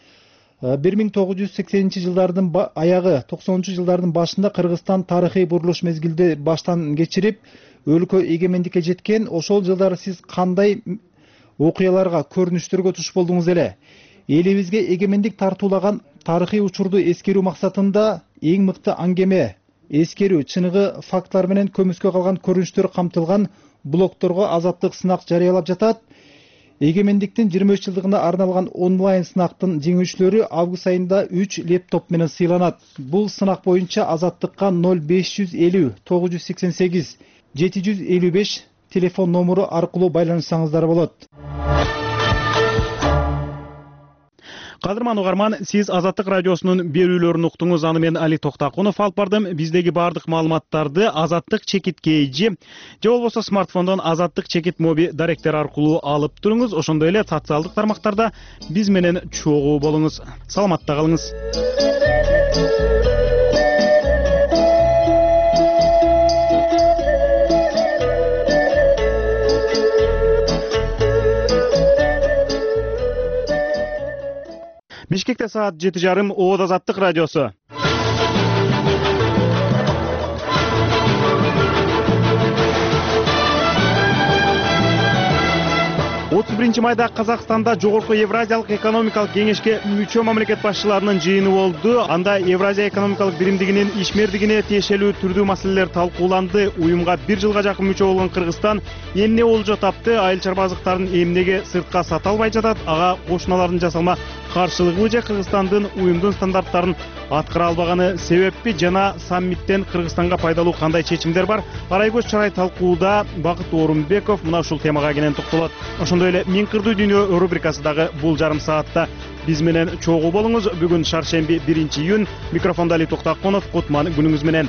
M: 1980-жылдардын аягы, 90-жылдардын башында Кыргызстан тарыхый бурулуш мезгилди баштан кечирип, өлкө эгемендикке жеткен. Ошол жылдары сиз кандай окуяларга, көрүнүштөргө туш болдуңуз эле? Элибизге эгемендик тартуулаган тарыхый учурду эскерүү максатында эң мыкты аңгеме эскерүү чыныгы фактылар менен көмүскө калган көрүнүштөр камтылган блогторго азаттык сынак жарыялап жатат. Эгемендиктин 23 жылдыгына арналган онлайн сынактын жеңүүчүлөрү август айында 3 лептоп менен сыйланат. Бул сынак боюнча азаттыкка 0550 988 755 телефон номуру аркылуу байланышсаңыздар болот.
A: Кадырман угарман, сиз Азаттык радиосунун берүүлөрүн уктуңуз. Аны мен Али Токтакунов алып бардым. Биздеги бардык маалыматтарды Азаттык чекит кейжи же болбосо смартфондон Азаттык чекит моби даректер аркылуу алып туруңуз. Ошондой эле социалдык тармактарда биз менен чогуу болуңуз. Саламатта калыңыз. Бишкекте саат 7:30 Оот Азаттык радиосу. 31 майда Казакстанда Жогорку Евразиялык экономикалык кеңешке мүчө мамлекет башчыларынын жыйыны болду. Анда Евразия экономикалык биримдигинин ишмердигине тиешелүү түрдүү маселелер талкууланды. Уюмга 1 жылга жакын мүчө болгон Кыргызстан эмне болжо тапты? Айыл чарба азыктарын эмнеге сыртка сата албай жатат? Ага кошуналардын жасалма каршылыгыбы же Кыргызстандын уюмдун стандарттарын аткара албаганы себеппи жана саммиттен Кыргызстанга пайдалуу кандай чечимдер бар? Арай көз чарай талкууда Бакыт Орунбеков мына ушул темага кенен токтолот. Ошондой эле Мен кырдуу дүйнө рубрикасы дагы бул жарым саатта биз менен чогуу болуңуз. Бүгүн шаршемби 1-июнь. Микрофонда Али Токтакунов. Кутман күнүңүз менен.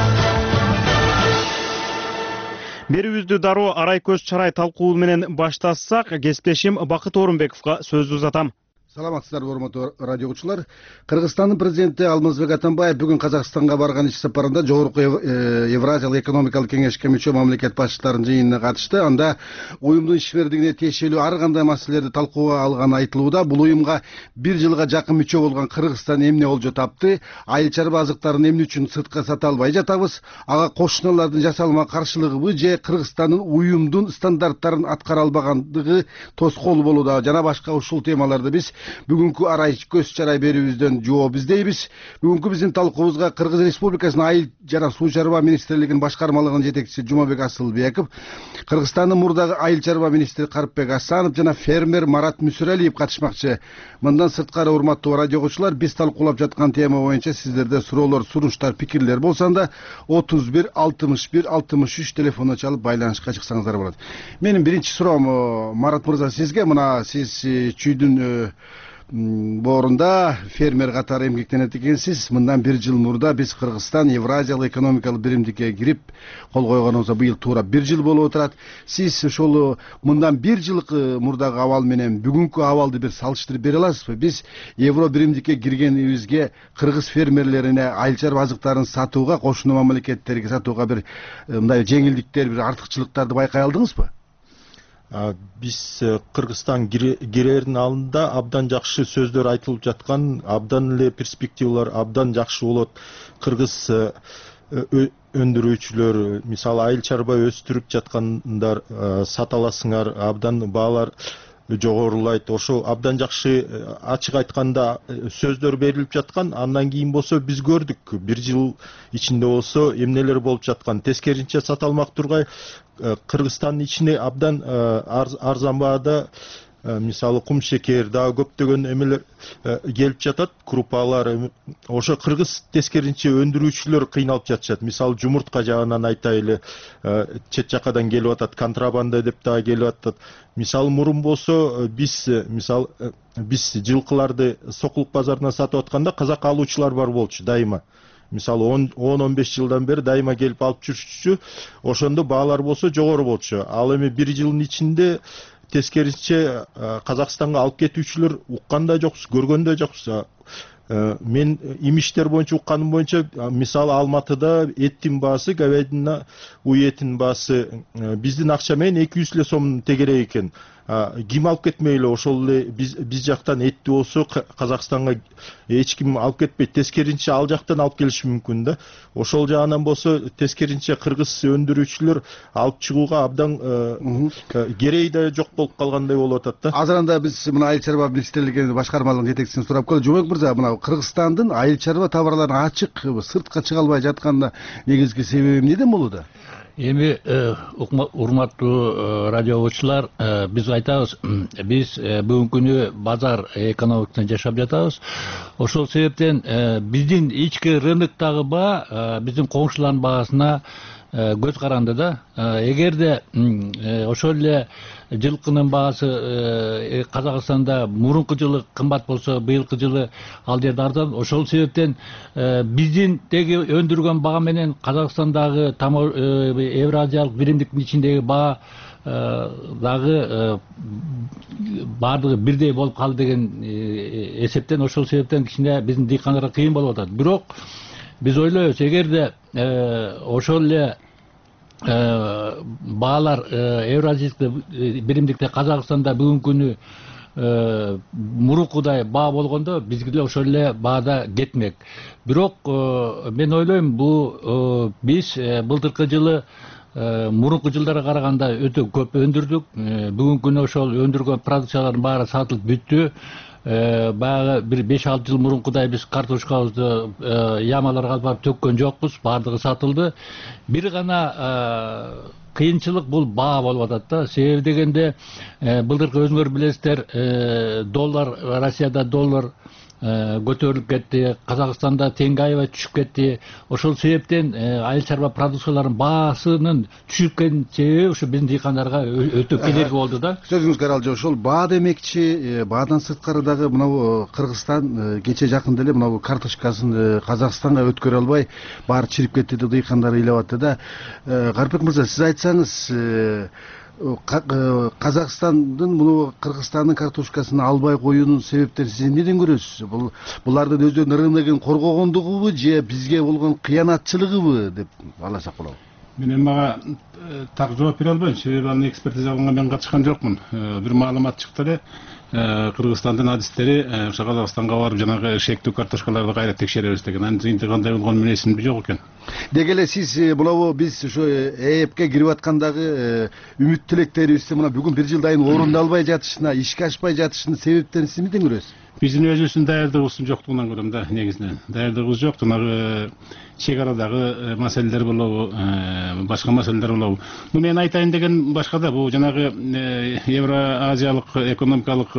A: Берүүбүздү дароо арай көз чарай талкуу менен баштасак, кесиптешим Бакыт Орунбековго сөздү узатам.
T: Саламатсыздарбы, урматтуу радио угуучулар. Кыргызстандын президенти Алмазбек Атамбаев бүгүн Казакстанга барган иш сапарында Жогорку Евразиялык экономикалык кеңешке мүчө мамлекет башчыларынын жыйынына катышты. Анда уюмдун ишмердигине тиешелүү ар кандай маселелерди талкууга алганы айтылууда. Бул уюмга 1 жылга жакын мүчө болгон Кыргызстан эмне болжо тапты? Айыл чарба азыктарын эмне үчүн сыртка сата албай жатабыз? Ага кошуналардын жасалма каршылыгыбы же Кыргызстандын уюмдун стандарттарын аткара албагандыгы тоскоол болууда? Жана башка ушул темаларды биз бүгүнкү арай көз чарай берүүбүздөн жооп издейбиз. Бүгүнкү биздин талкуубузга Кыргыз Республикасынын айыл жана суу чарба министрлигинин башкармалыгынын жетекчиси Жумабек Асылбеков, Кыргызстандын мурдагы айыл чарба министри Карпбек Асанов жана фермер Марат Мүсүралиев катышмакчы. Мындан сырткары, урматтуу радио угуучулар, биз талкуулап жаткан тема боюнча сиздерде суроолор, сунуштар, пикирлер болсанда 31 61 63 телефонуна чалып байланышка чыксаңыздар болот. Менин биринчи суроом, Марат мырза, сизге. Мына сиз чүйдүн боорунда фермер катары эмгектенет экенсиз. Мындан 1 жыл мурда биз Кыргызстан Евразиялык экономикалык биримдикке кирип кол койгонубузга быйыл туура 1 жыл болуп отурат. Сиз ошол мындан 1 жыл мурдагы абал менен бүгүнкү абалды бир салыштырып бере аласызбы? Биз Евро биримдикке киргенибизге кыргыз фермерлерине айыл чарба азыктарын сатууга, кошуна мамлекеттерге сатууга бир мындай жеңилдиктер, бир артыкчылыктарды байкай алдыңызбы?
C: Биз Кыргызстан кирердин алдында абдан жакшы сөздөр айтылып жаткан, абдан эле перспективалар абдан жакшы болот. Кыргыз өндүрүүчүлөр, мисалы айыл чарба өстүрүп жаткандар сата аласыңар, абдан баалар жогорулайт. Ошо абдан жакшы, ачык айтканда сөздөр берилип жаткан. Андан кийин болсо биз көрдүк, 1 жыл ичинде болсо эмнелер болуп жаткан. Тескеринче сата алмак тургай Кыргызстандын ичине абдан арзан баада мисалы кум шекер, дагы көптөгөн эмелер келип жатат, крупалар. Ошо кыргыз тескеринче өндүрүүчүлөр кыйналып жатышат. Мисалы жумуртка жагынан айтайлы, чет жакадан келип атат, контрабанда деп дагы келип атат. Мисалы мурун болсо биз жылкыларды Сокулук базарына сатып атканда казак алуучулар бар болчу дайыма. Мисалы 10-15 жылдан бери дайыма келип алып жүрчү. Ошондо баалар болсо жогору болчу. Ал эми 1 жылдын ичинде тескеринче Казакстанга алып кетүүчүлөр уккан да жоксуз, көргөн да жоксуз. Мен имиштер боюнча укканым боюнча, мисалы Алматыда эттин баасы, говядина, үй этинин баасы биздин акча менен 200 сом тегерек экен. ким алып кетмей эле ошол эле биз жактан этти болсо Казакстанга эч ким алып кетпейт, тескеринче ал жактан алып келиши мүмкүн да. Ошол жагынан болсо тескеринче кыргыз өндүрүүчүлөр алып чыгууга абдан кереги да жок болуп калгандай болуп атат да.
T: Азыр анда биз мына айыл чарба министрлиги башкармалыгынын жетекчисин сурап көрөлү. Жомек мырза, мына Кыргызстандын айыл чарба товарларын ачык сыртка чыга албай жатканына негизги себеби эмнеден болууда?
U: Эми урматтуу радиочулар, биз айтабыз, биз бүгүнкү күнү базар экономикасында жашап жатабыз. Ошол себептен биздин ички рыноктогу баа биздин коңшулардын баасына көз каранды да. Эгерде ошол эле жылкынын баасы Казакстанда мурунку жылы кымбат болсо, быйылкы жылы ал жерде арзан. Ошол себептен биздин теги өндүргөн баа менен Казакстандагы Евразиялык биримдиктин ичиндеги баа дагы баардыгы бирдей болуп калды деген эсептен, ошол себептен кичине биздин дыйкандарга кыйын болуп атат. Бирок биз ойлойбуз, эгерде ошол эле баалар Евразиялык биримдикте Казакстанда бүгүнкү күнү мурункудай баа болгондо бизге деле ошол эле баада кетмек. Бирок мен ойлойм, бул биз былтыркы жылы мурунку жылдарга караганда өтө көп өндүрдүк. Бүгүнкү күнү ошол өндүргөн продукциялардын баары сатылып бүттү. Баягы бир 5-6 жыл мурункудай биз картошкабызды ямаларга алып барып төккөн жокпуз, баардыгы сатылды. Бир гана кыйынчылык бул баа болуп атат да. Себеби дегенде былтыркы өзүңөр билесиздер, доллар, Россияда доллар көтөрүлүп кетти, Казакстанда теңге аябай түшүп кетти. Ошол себептен айыл чарба продукцияларынын баасынын түшүп себеби ушу биздин дыйкандарга өтө кедерги болду да.
T: Сөзүңүзгө аралжы, ошол баа демекчи, баадан сырткары дагы мынау Кыргызстан кече жакында эле мынау картошкасын Казакстанга өткөрө албай баары чирип кетти деп дыйкандар ыйлап атты да. Карпек мырза, сиз айтсаңыз, Казакстандын муну Кыргызстандын картошкасын албай коюунун себептерин сиз эмнеден көрөсүз? Булардын өздөрүнүн рыногун коргогондугубу же бизге болгон кыянатчылыгыбы деп аласак болобу?
V: Мен мага так жооп бере албайм, себеби аны экспертиза кылганга мен катышкан жокмун. Бир маалымат чыкты эле, Кыргызстандын адистери ошо Казакстанга барып жанагы шектүү картошкаларды кайра текшеребиз деген. Анын жыйынтыгы кандай болгонун мен эсимде жок экен.
T: Деги эле сиз мынабу биз ушу ЭЭПке кирип аткандагы үмүт тилектерибизди мына бүгүн бир жылдайын орундалбай жатышына, ишке ашпай жатышынын себептерин сиз эмнеден көрөсүз?
V: Биздин өзүбүздүн даярдыгыбыздын жоктугунан көрөм да, негизинен. Даярдыгыбыз жок, жанагы чек арадагы маселелер болобу, башка маселелер болобу. Бул мен айтайын деген башка да, бул жанагы Евразиялык экономикалык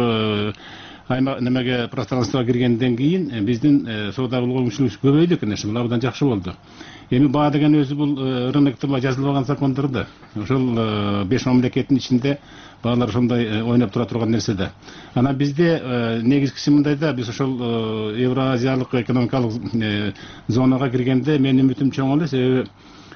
V: немеге пространствого киргенден кийин биздин соода кылган көбөйдү, конечно, бул абдан жакшы болду. Эми баа деген өзү бул рыноктун жазылбаган закондор да. Ошол 5 мамлекеттин ичинде баалар ошондой ойноп тура турган нерсе да. Анан бизде негизгиси мындай да, биз ошол Евразиялык экономикалык зонага киргенде менин үмүтүм чоң эле, себеби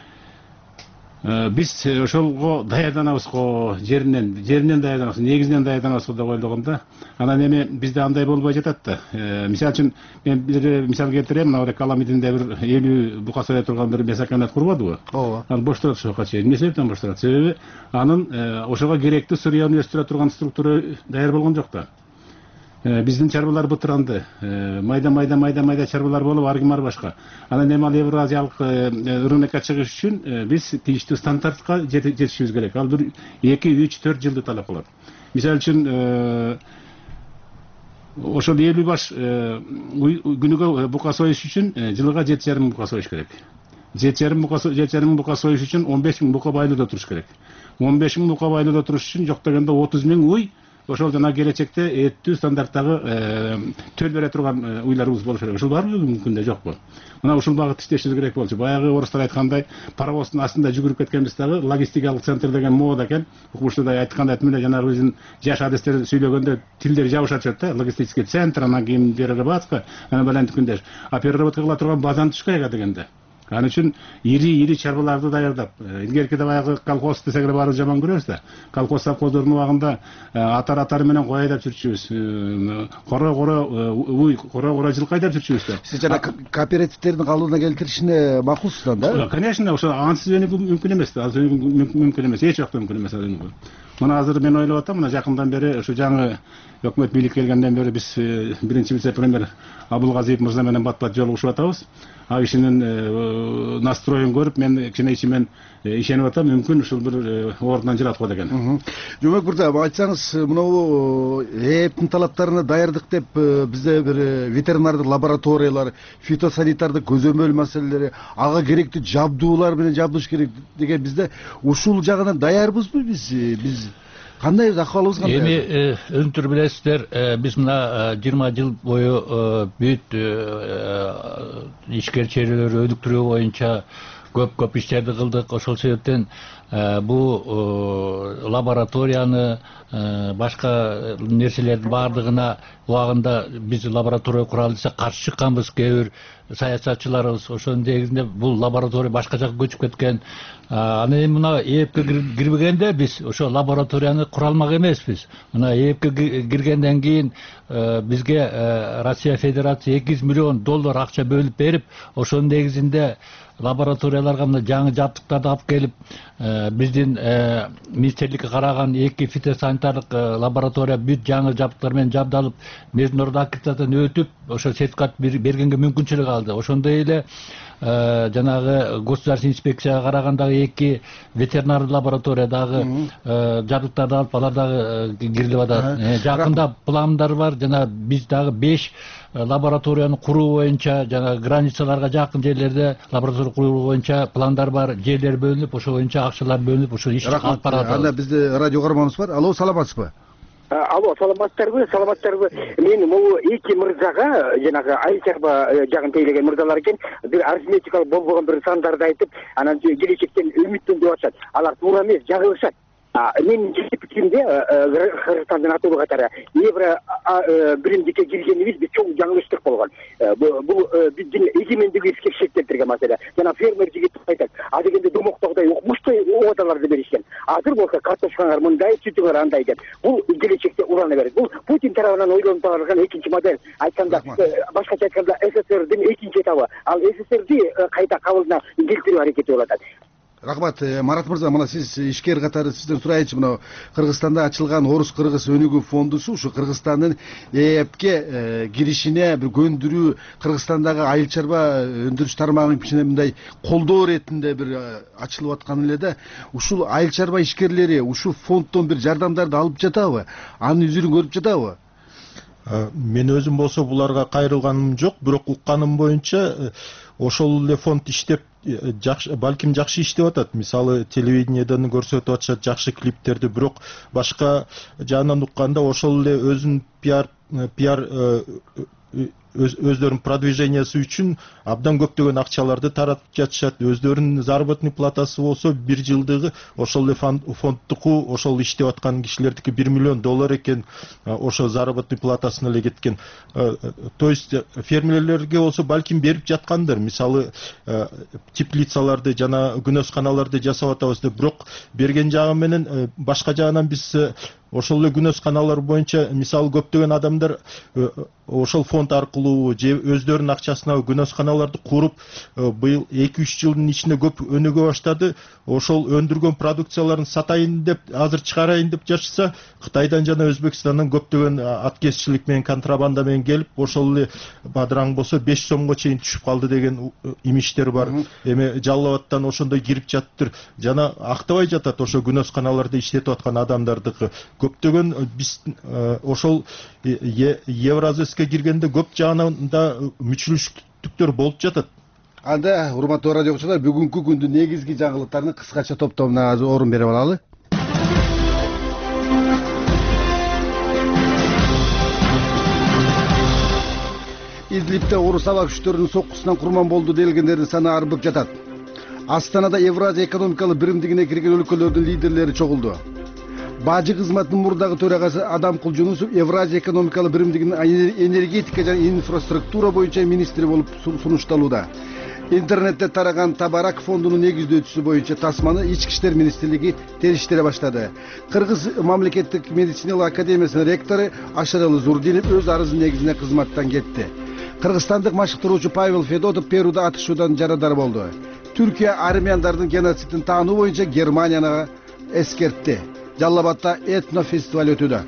V: биз ошолго даярданабыз го, жеринен даярданабыз, негизинен даярданабыз деп ойлогом да. Анан эми бизде андай болбой жатат да. Мисалы үчүн мен бир мисал келтирем, мына Каламидинде бир 50 бука соя турган бир мясокомбинат курбадыбы? Ооба. Ал бош турат ошого чейин. Эмне себептен бош турат? Себеби анын ошого керектүү сырьяны өстүрө турган структура даяр болгон жок да. Биздин чарбалар бытыранды, майда чарбалар болуп, ар ким ар башка. Анан эми ал Евразиялык рынокко чыгыш үчүн биз тийиштүү стандартка жетишибиз керек. Ал бир 2-3-4 жылды талап кылат. Мисалы үчүн ошол 50 баш күнүгө бука союш үчүн жылга 7,5 бука союш керек. 7,5 бука союш үчүн 15,000 бука байлоодо туруш керек. 15,000 бука байлоодо туруш үчүн жок дегенде 30,000 уй ошол жана келечекте эттүү стандарттагы төл бере турган уйларыбыз болуш керек. Ушул барбы бүгүнкү күндө жокпу? Мына ушул багытта иштешибиз керек болчу. Баягы орустар айткандай, паровоздун астында жүгүрүп кеткенбиз дагы, логистикалык центр деген мода экен. Укмуштуудай айткандай, мына жанагы биздин жаш адистер сүйлөгөндө тилдери жабышат да, логистический центр, анан кийин переработка, анан балантикүндөш. А переработка кыла турган базаны түш керек дегенде. Анын үчүн ири чарбаларды даярдап, илгеркиде баягы колхоз десек эле баары жаман көрөбүз да. Колхоз совхоздордун убагында атар менен кой айдап жүрчүбүз. Кора жылкы айдап жүрчүбүз да.
T: Сиз жана кооперативдердин калыбына келтиришине макулсуз да?
V: Конечно, ошо ансыз мүмкүн эмес да. Мүмкүн эмес, эч жакта мүмкүн эмес. мына азыр мен ойлоп атам, мына жакындан бери ушу жаңы өкмөт бийликке келгенден бери биз биринчи вице-премьер Абылгазиев мырза менен бат-бат жолугушуп атабыз. А кишинин настроюн көрүп, мен кичине ичимен ишенип атам, мүмкүн ушул бир ордунан жыратып экен.
T: Жомок мырза, айтсаңыз, мынау ээптин талаптарына даярдык деп бизде бир ветеринардык лабораториялар, фитосанитардык көзөмөл маселелери, ага керектүү жабдуулар менен жабдыш керек деген бизде ушул жагынан даярбызбы биз? Кандай акыбалыбыз кандай?
U: Эми өзүңүздөр билесиздер, биз мына 20 жыл бою бүт ишкер чөйрөлөрдү өнүктүрүү боюнча көп иштерди кылдык. Ошол себептен бул лабораторияны, башка нерселердин баардыгына убагында биз лаборатория куралы десек каршы чыкканбыз. Кээ бир саясатчыларыбыз ошонун негизинде бул лаборатория башка жака көчүп кеткен. Аны эми мына ээпке кирбегенде биз ошо лабораторияны кура алмак эмеспиз. Мына ээпке киргенден кийин бизге Россия Федерация $200 миллион акча бөлүп берип, ошонун негизинде лабораторияларга мына жаңы жабдыктарды алып келип, биздин министрликке караган 2 фитосанитардык лаборатория бүт жаңы жабдыктар менен жабдалып, международдук аккредитациядан өтүп, ошо сертификат бергенге мүмкүнчүлүк алды. Ошондой эле жанагы государственный инспекцияга карагандагы 2 ветеринардык лабораториядагы жабдыктарды алып, алар дагы кирилип атат. Жакында пландар бар, жана биз дагы 5 лабораторияны куруу боюнча, жана границаларга жакын жерлерде лаборатория куруу боюнча пландар бар, жерлер бөлүнүп, ошо боюнча акчалар бөлүнүп, ошо ишти алып барат.
T: Анда бизде радио карманыбыз бар. Алло, саламатсызбы?
D: Алло, саламаттарбы. Мен могу эки мырзага, жанагы айыл чарба жагын тейлеген мырзалар экен, бир арифметикалык болбогон бир сандарды айтып, анан келечектен үмүттөн деп атышат. Алар туура эмес, жагылышат. Мен пикиримде Кыргызстандын атолу катары евро биримдикке киргенибиз бир чоң жаңылыштык болгон. Бул биздин эгемендиги шектелтирген маселе. Жана фермер жигит айтат, а дегенде домоктогудай укмуштай убадаларды беришкен. Азыр болсо картошкаңар мындай, сүтүңөр андай деп. Бул келечекте улана берет. Бул Путин тарабынан ойлонуп табылган экинчи модель. Айтканда, башкача айтканда, СССРдин экинчи этабы. Ал СССРди кайта кабылына келтирүү аракети болуп атат.
T: Рахмат, Марат мырза, мына сиз ишкер катары сизден сурайынчы, мына Кыргызстанда ачылган Орус-Кыргыз өнүгүү фондусу ушу Кыргызстандын ээпке киришине бир көндүрүү, Кыргызстандагы айыл чарба өндүрүш тармагын кичине мындай колдоо иретинде бир ачылып аткан эле да, ушул айыл чарба ишкерлери ушул фонддон бир жардамдарды алып жатабы? Анын жүзүн көрүп жатабы?
F: Мен өзүм болсо буларга кайрылганым жок, бирок укканым боюнча ошол эле фонд иштеп, балким жакшы иштеп атат. Мисалы телевидениеден көрсөтүп атышат жакшы клиптерди, бирок башка жагынан укканда ошол эле өзүнүн пиар өздөрүнүн продвижениясы үчүн абдан көптөгөн акчаларды таратып жатышат. Өздөрүнүн заработный платасы болсо бир жылдыгы ошол эле фондтуку, ошол иштеп аткан кишилердики $1 миллион экен, ошо заработный платасына эле кеткен. То есть фермерлерге болсо балким берип жаткандыр. Мисалы теплицаларды жана күнөсканаларды жасап атабыз деп, бирок берген жагы менен башка жагынан биз ошол эле күнөсканалар боюнча мисалы көптөгөн адамдар ошол фонд аркылуу же өздөрүнүн акчасына күнөсканаларды куруп быйыл 2-3 жылдын ичинде көп өнүгө баштады. Ошол өндүргөн продукцияларын сатайын деп, азыр чыгарайын деп жашса, Кытайдан жана Өзбекстандан көптөгөн аткезчилик менен, контрабанда менен келип, ошол эле бадыраң болсо 5 сомго чейин түшүп калды деген имиштер бар. Эми Жалал Абадтан ошондой кирип жатыптыр. Жана актабай жатат ошо күнөсканаларды иштетип аткан адамдардыкы. Көптөгөн биз ошол Евразеске киргенде көп жагында мүчүлүштүктөр болуп жатат.
T: Анда, урматтуу радио окуучулар, бүгүнкү күндүн негизги жаңылыктарына кыскача топтомуна орун берип алалы. Идлибте орус аба күчтөрүнүн соккусунан курман болду делгендердин саны арбып жатат. Астанада Евразия экономикалык биримдигине кирген өлкөлөрдүн лидерлери чогулду. Бажы кызматынын мурдагы төрагасы Адам Кулжунусов Евразия экономикалык биримдигинин энергетика жана инфраструктура боюнча министри болуп сунушталууда. Интернетте тараган Табарак фондунун негиздөөчүсү боюнча тасманы Ички иштер министрлиги териштире баштады. Кыргыз мамлекеттик медициналык академиясынын ректору Ашаралы Зурдинов өз арызы негизинде кызматтан кетти. Кыргызстандык машыктыруучу Павел Федотов Перуда атышуудан жарадар болду. Түркия армяндардын геноцидин таануу боюнча Германияны эскертти. Жалал Абадта этно фестиваль өтүүдө.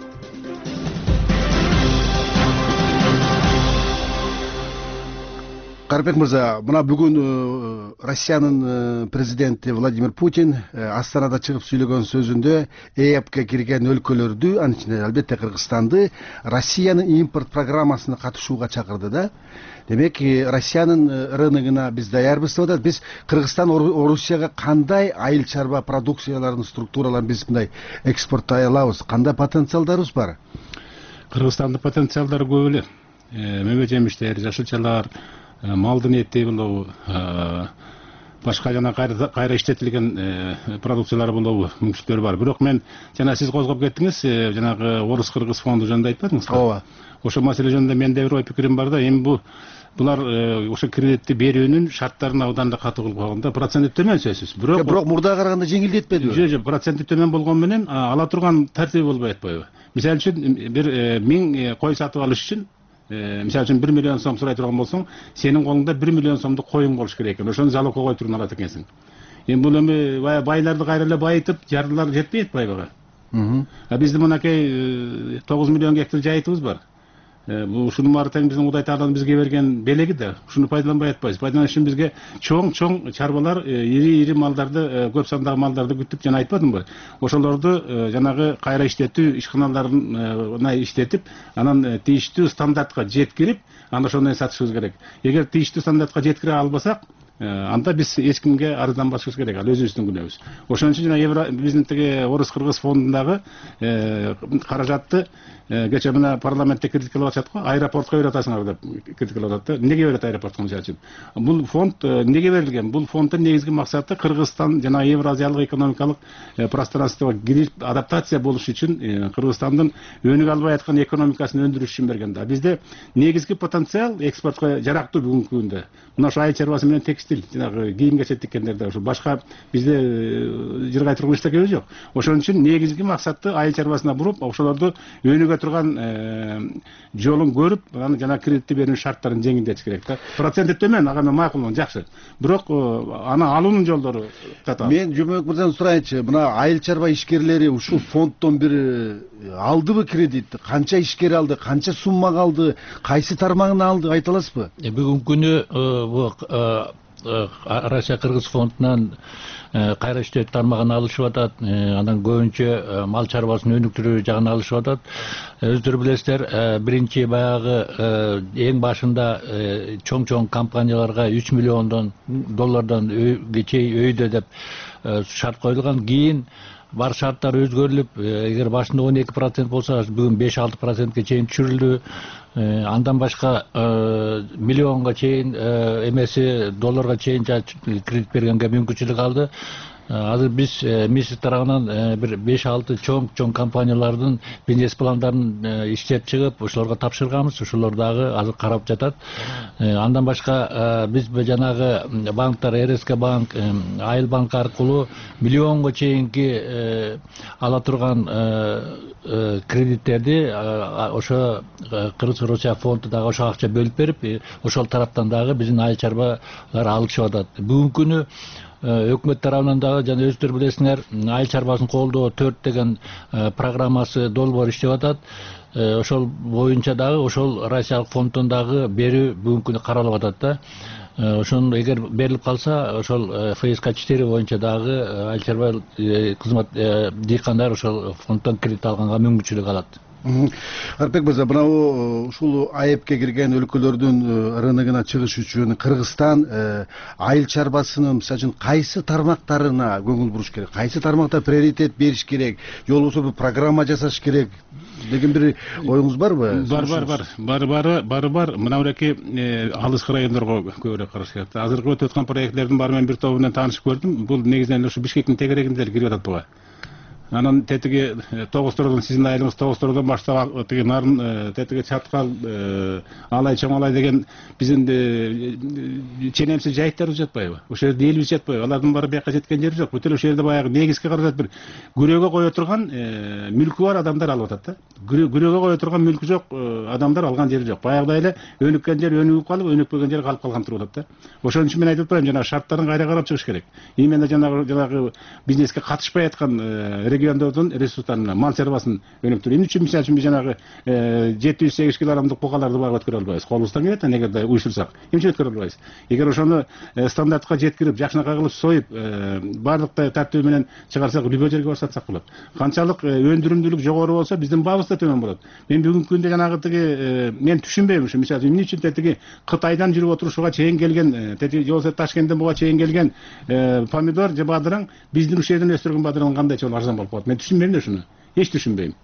T: Карпек мырза, мына бүгүн Россиянын президенти Владимир Путин Астанада чыгып сүйлөгөн сөзүндө ЭЭПке кирген өлкөлөрдү, анын ичинде албетте Кыргызстанды Россиянын импорт программасына катышууга чакырды да. Демек, Россиянын рыногуна биз даярбыз деп атат. Биз Кыргызстан Орусияга кандай айыл чарба продукцияларын структураларын биз мындай экспорттой алабыз? Кандай потенциалдарыбыз бар?
V: Кыргызстандын потенциалдары көп эле. Мөбө жемиштер, жашылчалар, малдын эти болобу, башка жана кайра иштетилген продукциялар болобу мүмкүнчүлүктөр бар. Бирок мен жана сиз козгоп кеттиңиз, жанагы Орус-Кыргыз фонду жөнүндө айтпадыңызбы?
T: Ооба.
V: Ошо маселе жөнүндө менде бир ой пикирим бар да, эми булар ошо кредитти берүүнүн шарттарын абдан да катуу кылып койгонда, проценти төмөн сөзсүз. Бирок
T: мурдага караганда жеңилдетпедиби?
V: Жок, проценти төмөн болгон менен ала турган тартиби болбой атпайбы? Мисалы үчүн бир 1000 кой сатып алыш үчүн, мисалы үчүн 1 миллион сом сурай турган болсоң, сенин колуңда 1 миллион сомдук коюң болуш керек экен. Ошону залогко коюп туруп алат экенсиң. Эми бул эми байларды кайра эле байытып, жардылар жетпейт байбага. Биздин мынакей 9 миллион гектар жайытыбыз бар. Ушунун баары тең биздин Кудай Тааланын бизге берген белеги да. Ушуну пайдаланбай атпайбыз. Пайдаланыш үчүн бизге чоң чарбалар, ири малдарды, көп сандагы малдарды күтүп, жана айтпадымбы? Ошолорду жанагы кайра иштетүү ишканаларын иштетип, анан тийиштүү стандартка жеткирип, анда ошондой сатышыбыз керек. Эгер тийиштүү стандартка жеткире албасак, анда биз эч кимге арызданбашыбыз керек, ал өзүбүздүн күнөөбүз. Ошон үчүн жана биздин тиги Орус-Кыргыз фондундагы каражатты кече мына парламентте критикалап атышат го, аэропортко бератасыңар деп критикалап атат да. Эмнеге берет аэропортко мисалы үчүн? Бул фонд эмнеге берилген? Бул фонддун негизги максаты Кыргызстан жана Евразиялык экономикалык пространствого кирип адаптация болуш үчүн, Кыргызстандын өнүгө албай аткан экономикасын өндүрүш үчүн берген да. Бизде негизги потенциал экспортко жарактуу бүгүнкү күндө. Мына ошо айыл чарбасы менен текстиль, жанагы кийим кечек тиккендерде, ошо башка бизде жыргай турган эчтекебиз жок. Ошон үчүн негизги максаты айыл чарбасына буруп, ошолорду өнүгө турган жолун көрүп, анан жана кредитти берүү шарттарын жеңилдетиш керек да. Проценти төмөн, ага мен макулмун, жакшы. Бирок аны алуунун жолдору татаал.
T: Мен Жумек мырзадан сурайынчы, мына айыл чарба ишкерлери ушул фонддон бир алдыбы кредитти? Канча ишкер алды, канча сумма алды, кайсы тармагын алды, айта аласызбы?
U: Бүгүнкү күнү Россия Кыргыз фондунан кайра иштөө тармагын алышып атат, анан көбүнчө мал чарбасын өнүктүрүү жагын алышып атат. Өздөрү билесиздер, биринчи баягы эң башында чоң компанияларга 3 миллиондон доллардан өйдө деп шарт коюлган. Кийин бар шарттар өзгөрүлүп, эгер башында 12% болсо, бүгүн 5-6%ке чейин түшүрүлдү. Андан башка миллионго чейин эмеси долларга чейин кредит бергенге мүмкүнчүлүк алды. Азыр биз министр тарабынан бир 5-6 чоң компаниялардын бизнес пландарын иштеп чыгып, ошолорго тапшырганбыз. Ошолор дагы азыр карап жатат. Андан башка биз жанагы банктар, РСК банк, Айыл банк аркылуу миллионго чейинки ала турган кредиттерди ошо Кыргыз-Россия фонду дагы ошо акча бөлүп берип, ошол тараптан дагы биздин айыл чарбалар алышып атат. Бүгүнкү күнү өкмөт тарабынан дагы жана өздөрү билесиңер, айыл чарбасын колдоо 4 деген программасы долбоор иштеп атат. Ошол боюнча дагы ошол Россиялык фонддон дагы берүү бүгүнкү күнү каралып атат да. Ошон эгер берилип калса, ошол ФСК 4 боюнча дагы айыл чарба кызмат дыйкандар ошол фонддон кредит алганга мүмкүнчүлүк алат.
T: Арпек мырза, мына ушул АЭПке кирген өлкөлөрдүн рыногуна чыгыш үчүн Кыргызстан айыл чарбасынын мисалы үчүн кайсы тармактарына көңүл буруш керек, кайсы тармакта приоритет бериш керек, же болбосо бир программа жасаш керек деген бир оюңуз барбы?
V: Бар. Мына бураки алыскы райондорго көбүрөөк караш керек. Азыркы өтүп аткан проектлердин баары мен бир тобу менен таанышып көрдүм. Бул негизинен ушу Бишкектин тегерегинде кирип атат буга. Анан тетиги Тогуз-Тородон, сиздин айылыңыз Тогуз-Тородон баштап тиги нарын тетиги Чаткал, Алай Чамалай деген биздин ченемсиз жайыттарыбыз жатпайбы? Ошол жерде элибиз жатпайбы? Алардын баары бияка жеткен жери жок. Бүт ошол жерде баягы негизги каражат бир күрөөгө кое турган мүлкү бар адамдар алып атат да. Күрөөгө кое турган мүлкү жок адамдар алган жери жок. Баягыдай эле өнүккөн жер өнүгүп калып, өнүкпөгөн жер калып калган туруп атат да. Ошон үчүн мен айтып атпаймынбы, жана шарттарын кайра карап чыгыш керек. Именно жанагы бизнеске катышпай аткан региондордун ресурстарын мал чарбасын өнүктүрүү. Эмне үчүн мисалы үчүн биз жанагы 708 килограммдык букаларды багып өткөрө албайбыз? Колубуздан келет, эгерде уюштурсак. Эмне үчүн өткөрө албайбыз? Эгер ошону стандартка жеткирип, жакшынакай кылып союп, баардык тартиби менен чыгарсак, любой жерге барсатсак болот. Канчалык өндүрүмдүүлүк жогору болсо, биздин баабыз да төмөн болот. Мен бүгүнкү күндө жанагы мен түшүнбөйм ушу. Мисалы эмне үчүн тетиги Кытайдан жүрүп отурушуга чейин келген, тетиги жолсо Ташкенттен буга чейин келген помидор же бадырың биздин ушу жерден өстүргөн бадырың кандай чоң арзан болуп калат? Мен түшүнбөйм да ушуну. Эч түшүнбөйм.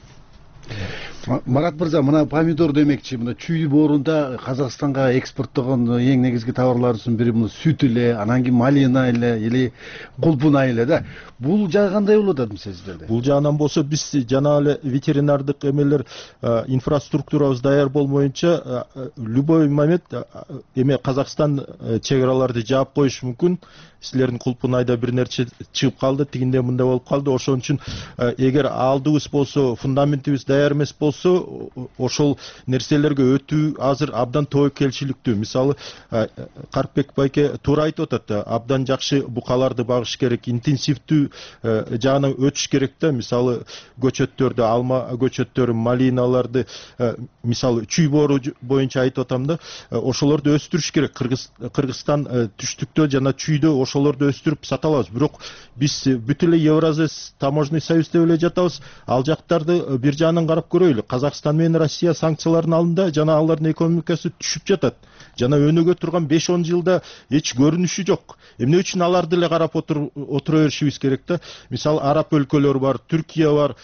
T: Марат мырза, мына помидор демекчи, мына чүй боорунда Казакстанга экспорттогон эң негизги товарлардын бири мына сүт эле, анан кийин малина эле или кулпунай эле да. Бул жагы кандай болуп атат сиздерде?
F: Бул жагынан болсо биз жана эле ветеринардык эмелер инфраструктурабыз даяр болмоюнча любой момент эме Казакстан чек араларды жаап коюшу мүмкүн. Силердин кулпунайда бир нерсе чыгып калды, тигинде мындай болуп калды. Ошон үчүн эгер алдыбыз болсо, фундаментибиз даяр эмес болсо, ошол нерселерге өтүү азыр абдан тобокелчиликтүү. Мисалы Карпбек байке туура айтып атат, абдан жакшы букаларды багыш керек, интенсивдүү жагынан өтүш керек да. Мисалы көчөттөрдү, алма көчөттөрү, малиналарды, мисалы чүй боору боюнча айтып атам да, ошолорду өстүрүш керек. Кыргызстан түштүктө жана чүйдө ошолорду өстүрүп сата алабыз. Бирок биз бүт эле Евразия таможенный союз деп эле жатабыз. Ал жактарды бир жагынан карап көрөйлү. Казакстан менен Россия санкциялардын алдында жана алардын экономикасы түшүп жатат. Жана өнүгө турган 5-10 жылда эч көрүнүшү жок. Эмне үчүн аларды эле карап отура беришибиз керек да? Мисалы араб өлкөлөрү бар, Түркия бар,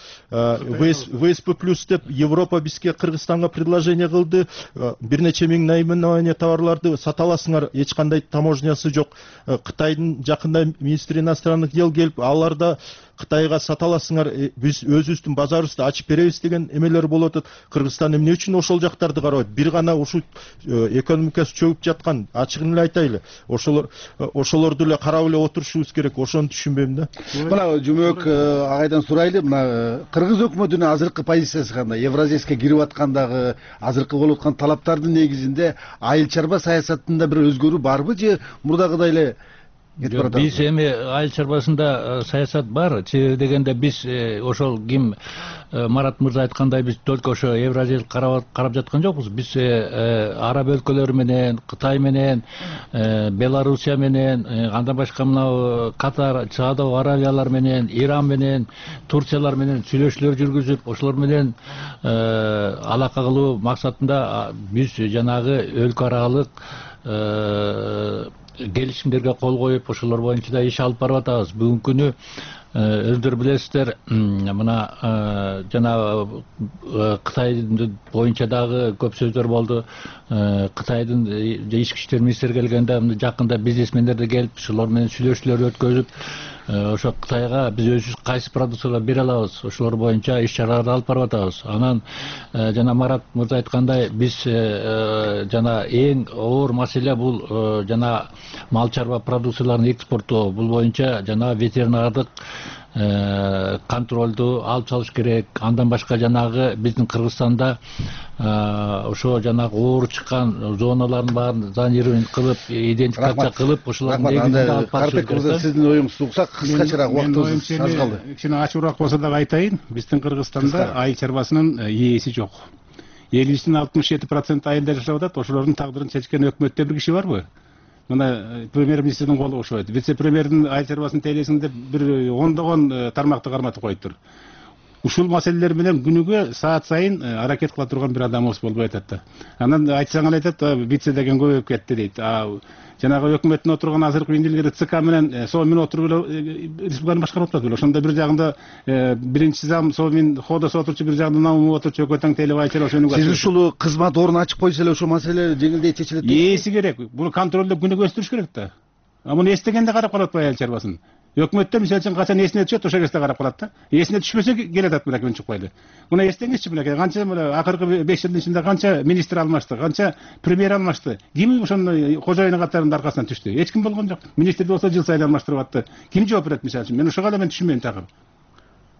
F: ВСП+ деп Европа бизге Кыргызстанга предложение кылды. Бир нече миң наименование товарларды сата аласыңар, эч кандай таможнясы жок. Кытайдын жакында министр иностранных дел келип, аларда Кытайга сата аласыңар, биз өзүбүздүн базарыбызды ачып беребиз деген эмелер болуп атат. Кыргызстан эмне үчүн ошол жактарды карабайт? Бир гана ушул экономикасы чөгүп жаткан, ачыгын эле айтайлы. Ошолорду эле карап эле отурушубуз керек. Ошону түшүнбөйм да.
T: Мына Жумөк агайдан сурайлы, мына Кыргыз өкмөтүнүн азыркы позициясы кандай? Евразияска кирип аткандагы азыркы болуп аткан талаптардын негизинде айыл чарба саясатында бир өзгөрүү барбы же мурдагыдай эле?
U: Биз эми айыл чарбасында саясат бар. Себеби дегенде биз ошол ким Марат мырза айткандай биз только ошо Евразия карап жаткан жокпуз. Биз араб өлкөлөрү менен, Кытай менен, Белоруссия менен, андан башка мына Катар, Саудов Аравиялар менен, Иран менен, Турциялар менен сүйлөшүүлөр жүргүзүп, ошолор менен алака кылуу максатында биз жанагы өлкө аралык келишимдерге кол коюп, ошолор боюнча да иш алып барып атабыз. Бүгүнкү күнү өздөрү билесиздер, мына жана Кытай боюнча дагы көп сөздөр болду. Кытайдын ички иштер министри келгенде жакында бизнесмендер келип, ошолор менен сүйлөшүүлөр өткөзүп, ошо Кытайга биз өзүбүз кайсы продукциялар бере алабыз, ошолор боюнча иш чараларды алып барып атабыз. Анан жана Марат мырза айткандай, биз жана эң оор маселе бул жана мал чарба продукцияларын экспорттоо. Бул боюнча жана ветеринардык контролду алып чалыш керек. Андан башка жанагы биздин Кыргызстанда ошо жанагы оор чыккан зоналардын баарын зонирование кылып, идентификация кылып, ошолордун негизинде алып барыш керек.
T: Сиздин оюңузду уксак, кыскачараак убактыбыз аз калды.
V: Кичине ачуураак болсо дагы айтайын, биздин Кыргызстанда айыл чарбасынын ээси жок. Элибиздин 67% айылда жашап атат, ошолордун тагдырын чечкен өкмөттө бир киши барбы? Мына премьер-министрдин колу ошо. Вице-премьердин айыл чарбасын тейлесин деп бир ондогон тармакты карматып коюптур. Ушул маселелер менен күнүгө саат сайын аракет кыла турган бир адамыбыз болбой атат да. Анан айтсаң эле айтат, вице деген көбөйүп кетти дейт. Жанагы өкмөттүн отурган азыркы илгери ЦК менен Совмин отуруп республиканы башкарып атат беле. Ошондо бир жагында биринчи зам Совмин ходосо отурчу, бир жагында Наумов отурчу, өкөтөң тейлеп айчыр ошону.
T: Сиз ушул кызмат ордун ачып койсо эле ошол маселе жеңилдей чечилет.
V: Ээси керек. Буну контролдоп күнүгө өстүрүш керек да. Муну эстегенде карап калат айыл чарбасын. Өкмөттө мисалы үчүн качан эсине түшөт, ошол кезде карап калат да. Эсине түшпөсө келет ат мынакей чыкпайды. Муну эстеңизчи мынакей канча акыркы 5 жылдын ичинде канча министр алмашты, канча премьер алмашты. Ким ошону кожоюну катарында аркасынан түштү? Эч ким болгон жок. Министр болсо жыл сайын алмаштырып атты. Ким жооп берет мисалы үчүн? Мен ошого эле түшүнбөйм такыр.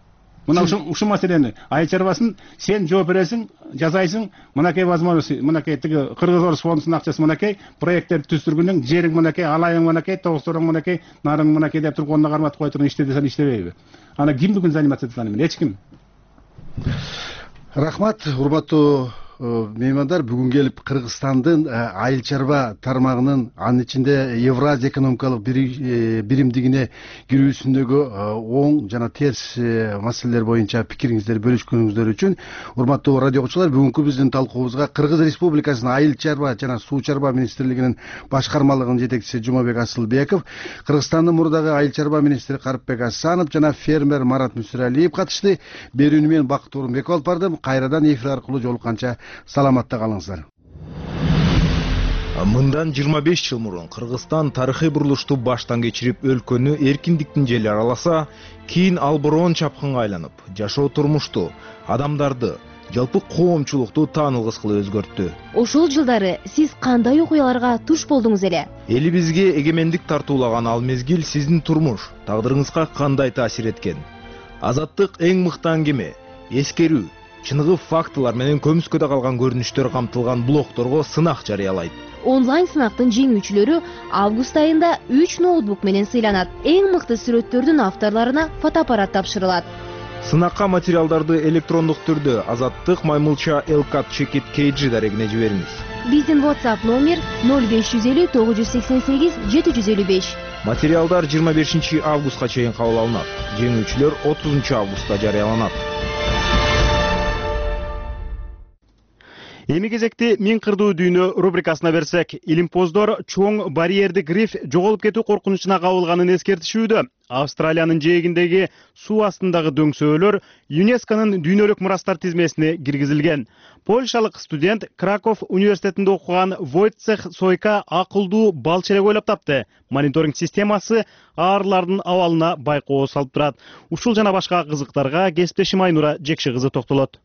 V: мына ушул маселени айыл чарбасын сен жооп бересиң, жасайсың, мынакей возможность, мынакей тиги Кыргыз Орус фондунун акчасы мынакей, проекттерди түзүргүнүң, жериң мынакей, алайың мынакей, тогусторуң мынакей, нарың мынакей деп туруп колуна карматып кой турган иште десең иштебейби? Ана ким бүгүн заниматься этет аны менен? Эч ким.
T: Рахмат, урматтуу меймандар, бүгүн келип Кыргызстандын айыл чарба тармагынын, анын ичинде Евразия экономикалык биримдигине кирүүсүндөгү оң жана терс маселелер боюнча пикириңиздерди бөлүшкөнүңүздөр үчүн урматтуу радио окуучулар, бүгүнкү биздин талкуубузга Кыргыз Республикасынын айыл чарба жана суу чарба министрлигинин башкармалыгынын жетекчиси Жумабек Асылбеков, Кыргызстандын мурдагы айыл чарба министри Карыпбек Асанов жана фермер Марат Мүсүралиев катышты. Берүүнү мен Бакыт Орунбеков алып бардым. Кайрадан эфир аркылуу жолукканча саламатта калыңыздар.
C: Мындан 25 жыл мурун Кыргызстан тарыхый бурулушту баштан кечирип, өлкөнү эркиндиктин жели араласа, кийин албороон чапкынга айланып, жашоо турмушту, адамдарды, жалпы коомчулукту таанылгыс кылып өзгөрттү.
L: Ошол жылдары сиз кандай окуяларга туш болдуңуз эле?
C: Элибизге эгемендик тартуулаган ал мезгил сиздин турмуш, тагдырыңызга кандай таасир эткен? Азаттык эң мыкты аңгеме, эскерүү, чыныгы фактылар менен көмүскөдө калган көрүнүштөр камтылган блогторго сынак жарыялайт.
L: Онлайн сынактын жеңүүчүлөрү август айында 3 ноутбук менен сыйланат. Эң мыкты сүрөттөрдүн авторлоруна фотоаппарат тапшырылат.
C: Сынакка материалдарды электрондук түрдө Азаттык маймылча Elcat Checkit KG дарегине жибериңиз.
L: Биздин WhatsApp номер 0550 988 755.
C: Материалдар 25 августка чейин кабыл алынат. Жеңүүчүлөр 30 августта жарыяланат.
A: Эми кезекти Мен кырдуу дүйнө рубрикасына берсек, илимпоздор чоң барьердик риф жоголуп кетүү коркунучуна кабылганын эскертишүүдө. Австралиянын жээгиндеги суу астындагы дөңсөөлөр ЮНЕСКОнун дүйнөлүк мурастар тизмесине киргизилген. Польшалык студент Краков университетинде окуган Войцех Сойка акылдуу бал челек ойлоп тапты. Мониторинг системасы аарылардын абалына байкоо салып турат. Ушул жана башка кызыктарга кесиптешим Айнура Жекши кызы токтолот.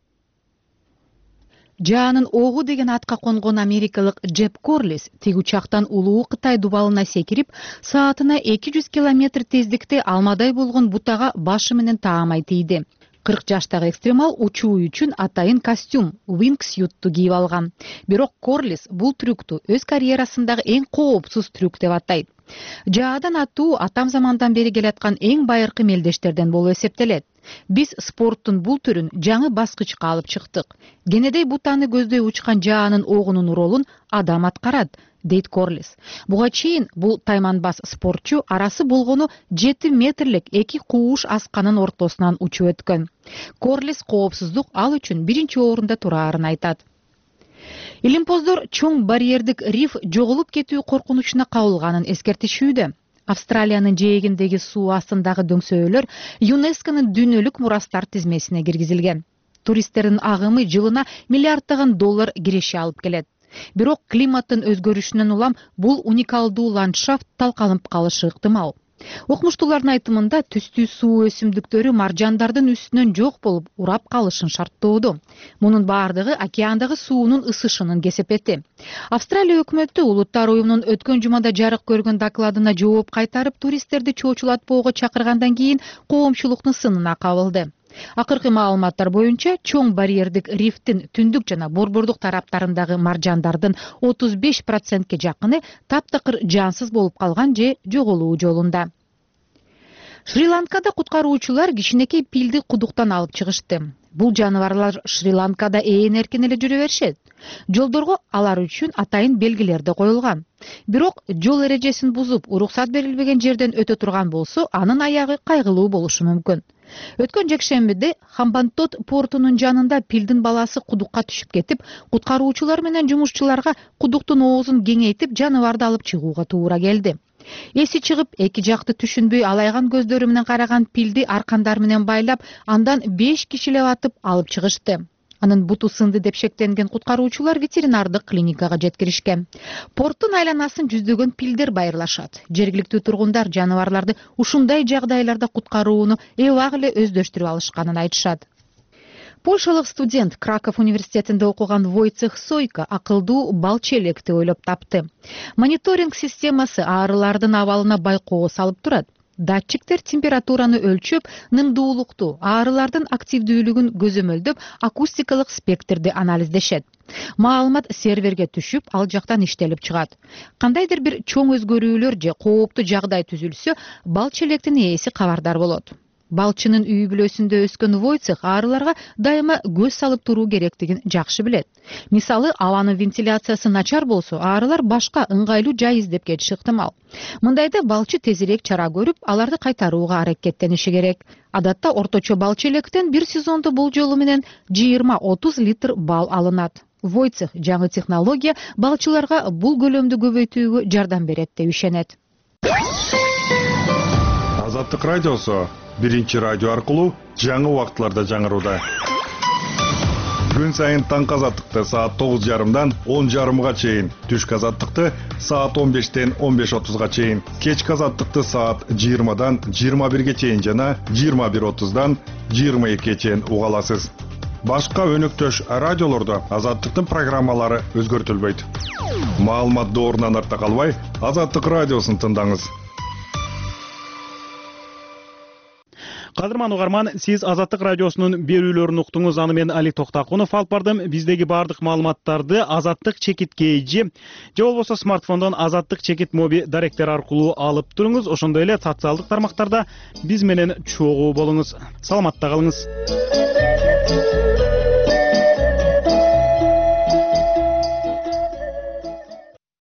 G: Жаанын огу деген атка конгон америкалык Джеб Корлис тиг учактан улуу Кытай дубалына секирип, саатына 200 км тездикте алмадай болгон бутага башы менен таамай тийди. 40 жаштагы экстремал учуу үчүн атайын костюм wingsuit'ту кийип алган. Бирок Корлис бул трюкту өз карьерасындагы эң коопсуз трюк деп атайт. Жаадан атуу атам замандан бери келаткан эң байыркы мелдештерден болуп эсептелет. Биз спорттун бул түрүн жаңы баскычка алып чыктык. Кенедей бутаны көздөй учкан жаанын огунун ролун адам аткарат, дейт Корлис. Буга чейин бул тайманбас спортчу арасы болгону 7 метрлик 2 кууш асканын ортосунан учуп өткөн. Корлис коопсуздук ал үчүн биринчи орунда тураарын айтат. Илимпоздор чоң барьердик риф жоголуп кетүү коркунучуна кабылганын эскертишүүдө. Австралиянын жээгиндеги суу астындагы дөңсөөлөр ЮНЕСКОнун дүйнөлүк мурастар тизмесине киргизилген. Туристтердин агымы жылына миллиарддаган доллар киреше алып келет. Бирок климаттын өзгөрүшүнөн улам бул уникалдуу ландшафт талканып калышы ыктымал. Окумуштуулардын айтымында түстүү суу өсүмдүктөрү маржандардын үстүнөн жок болуп урап калышын шарттоодо. Мунун баардыгы океандагы суунун ысышынын кесепети. Австралия өкмөтү Улуттар уюмунун өткөн жумада жарык көргөн докладына жооп кайтарып, туристтерди чоочулатпоого чакыргандан кийин коомчулуктун сынына кабылды. Акыркы маалыматтар боюнча чоң барьердик рифтин түндүк жана борбордук тараптарындагы маржандардын 35%ке жакыны таптакыр жансыз болуп калган же жоголуу жолунда. Шри-Ланкада куткаруучулар кичинекей пилди кудуктан алып чыгышты. Бул жаныбарлар Шри-Ланкада ээн эркин эле жүрө беришет. Жолдорго алар үчүн атайын белгилер да коюлган. Бирок жол эрежесин бузуп, уруксат берилбеген жерден өтө турган болсо, анын аягы кайгылуу болушу мүмкүн. Өткөн жекшембиде Хамбантот портунун жанында пилдин баласы кудукка түшүп кетип, куткаруучулар менен жумушчуларга кудуктун оозун кеңейтип, жаныбарды алып чыгууга туура келди. Эси чыгып, эки жакты түшүнбөй алайган көздөрү менен караган пилди аркандар менен байлап, андан 5 кишилеп атып алып чыгышты. Анын буту сынды деп шектенген куткаруучулар ветеринардык клиникага жеткиришкен. Порттун айланасын жүздөгөн пилдер байырлашат. Жергиликтүү тургундар жаныбарларды ушундай жагдайларда куткарууну эбак эле өздөштүрүп алышканын айтышат. Польшалык студент Краков университетинде окуган Войцех Сойка акылдуу бал челекти ойлоп тапты. Мониторинг системасы аарылардын абалына байкоо салып турат. Датчиктер температураны өлчөп, нымдуулукту, аарылардын активдүүлүгүн көзөмөлдөп, акустикалык спектрди анализдешет. Маалымат серверге түшүп, ал жактан иштелип чыгат. Кандайдыр бир чоң өзгөрүүлөр же кооптуу жагдай түзүлсө, балчы электин ээси кабардар болот. Балчынын үй бүлөсүндө өскөн Войцех аарыларга дайыма көз салып туруу керектигин жакшы билет. Мисалы, абанын вентиляциясы начар болсо, аарылар башка ыңгайлуу жай издеп кетиши ыктымал. Мындайда балчы тезирээк чара көрүп, аларды кайтарууга аракеттениши керек. Адатта орточо балчы электен бир сезондо болжолу менен 20-30 литр бал алынат. Войцех жаңы технология балчыларга бул көлөмдү көбөйтүүгө жардам берет деп ишенет.
B: Азаттык радиосу биринчи радио аркылуу жаңы убакытларда жаңырууда. Күн сайын таңкы азаттыкты саат 9:30-дан 10:30-га чейин, түшкү азаттыкты саат 15-тен 15:30-га чейин, кечки азаттыкты саат 20-дан 21-ге чейин жана 21:30-дан 22-ге чейин уга аласыз. Башка өнөктөш радиолордо азаттыктын программалары өзгөртүлбөйт. Маалымат доорунан арта калбай, Азаттык радиосун тыңдаңыз.
A: Кадырман угарман, сиз Азаттык радиосунун берүүлөрүн уктуңуз. Аны мен Али Токтакунов алып бардым. Биздеги бардык маалыматтарды Азаттык чекит кейжи же болбосо смартфондон Азаттык чекит моби даректер аркылуу алып туруңуз. Ошондой эле социалдык тармактарда биз менен чогуу болуңуз. Саламатта калыңыз.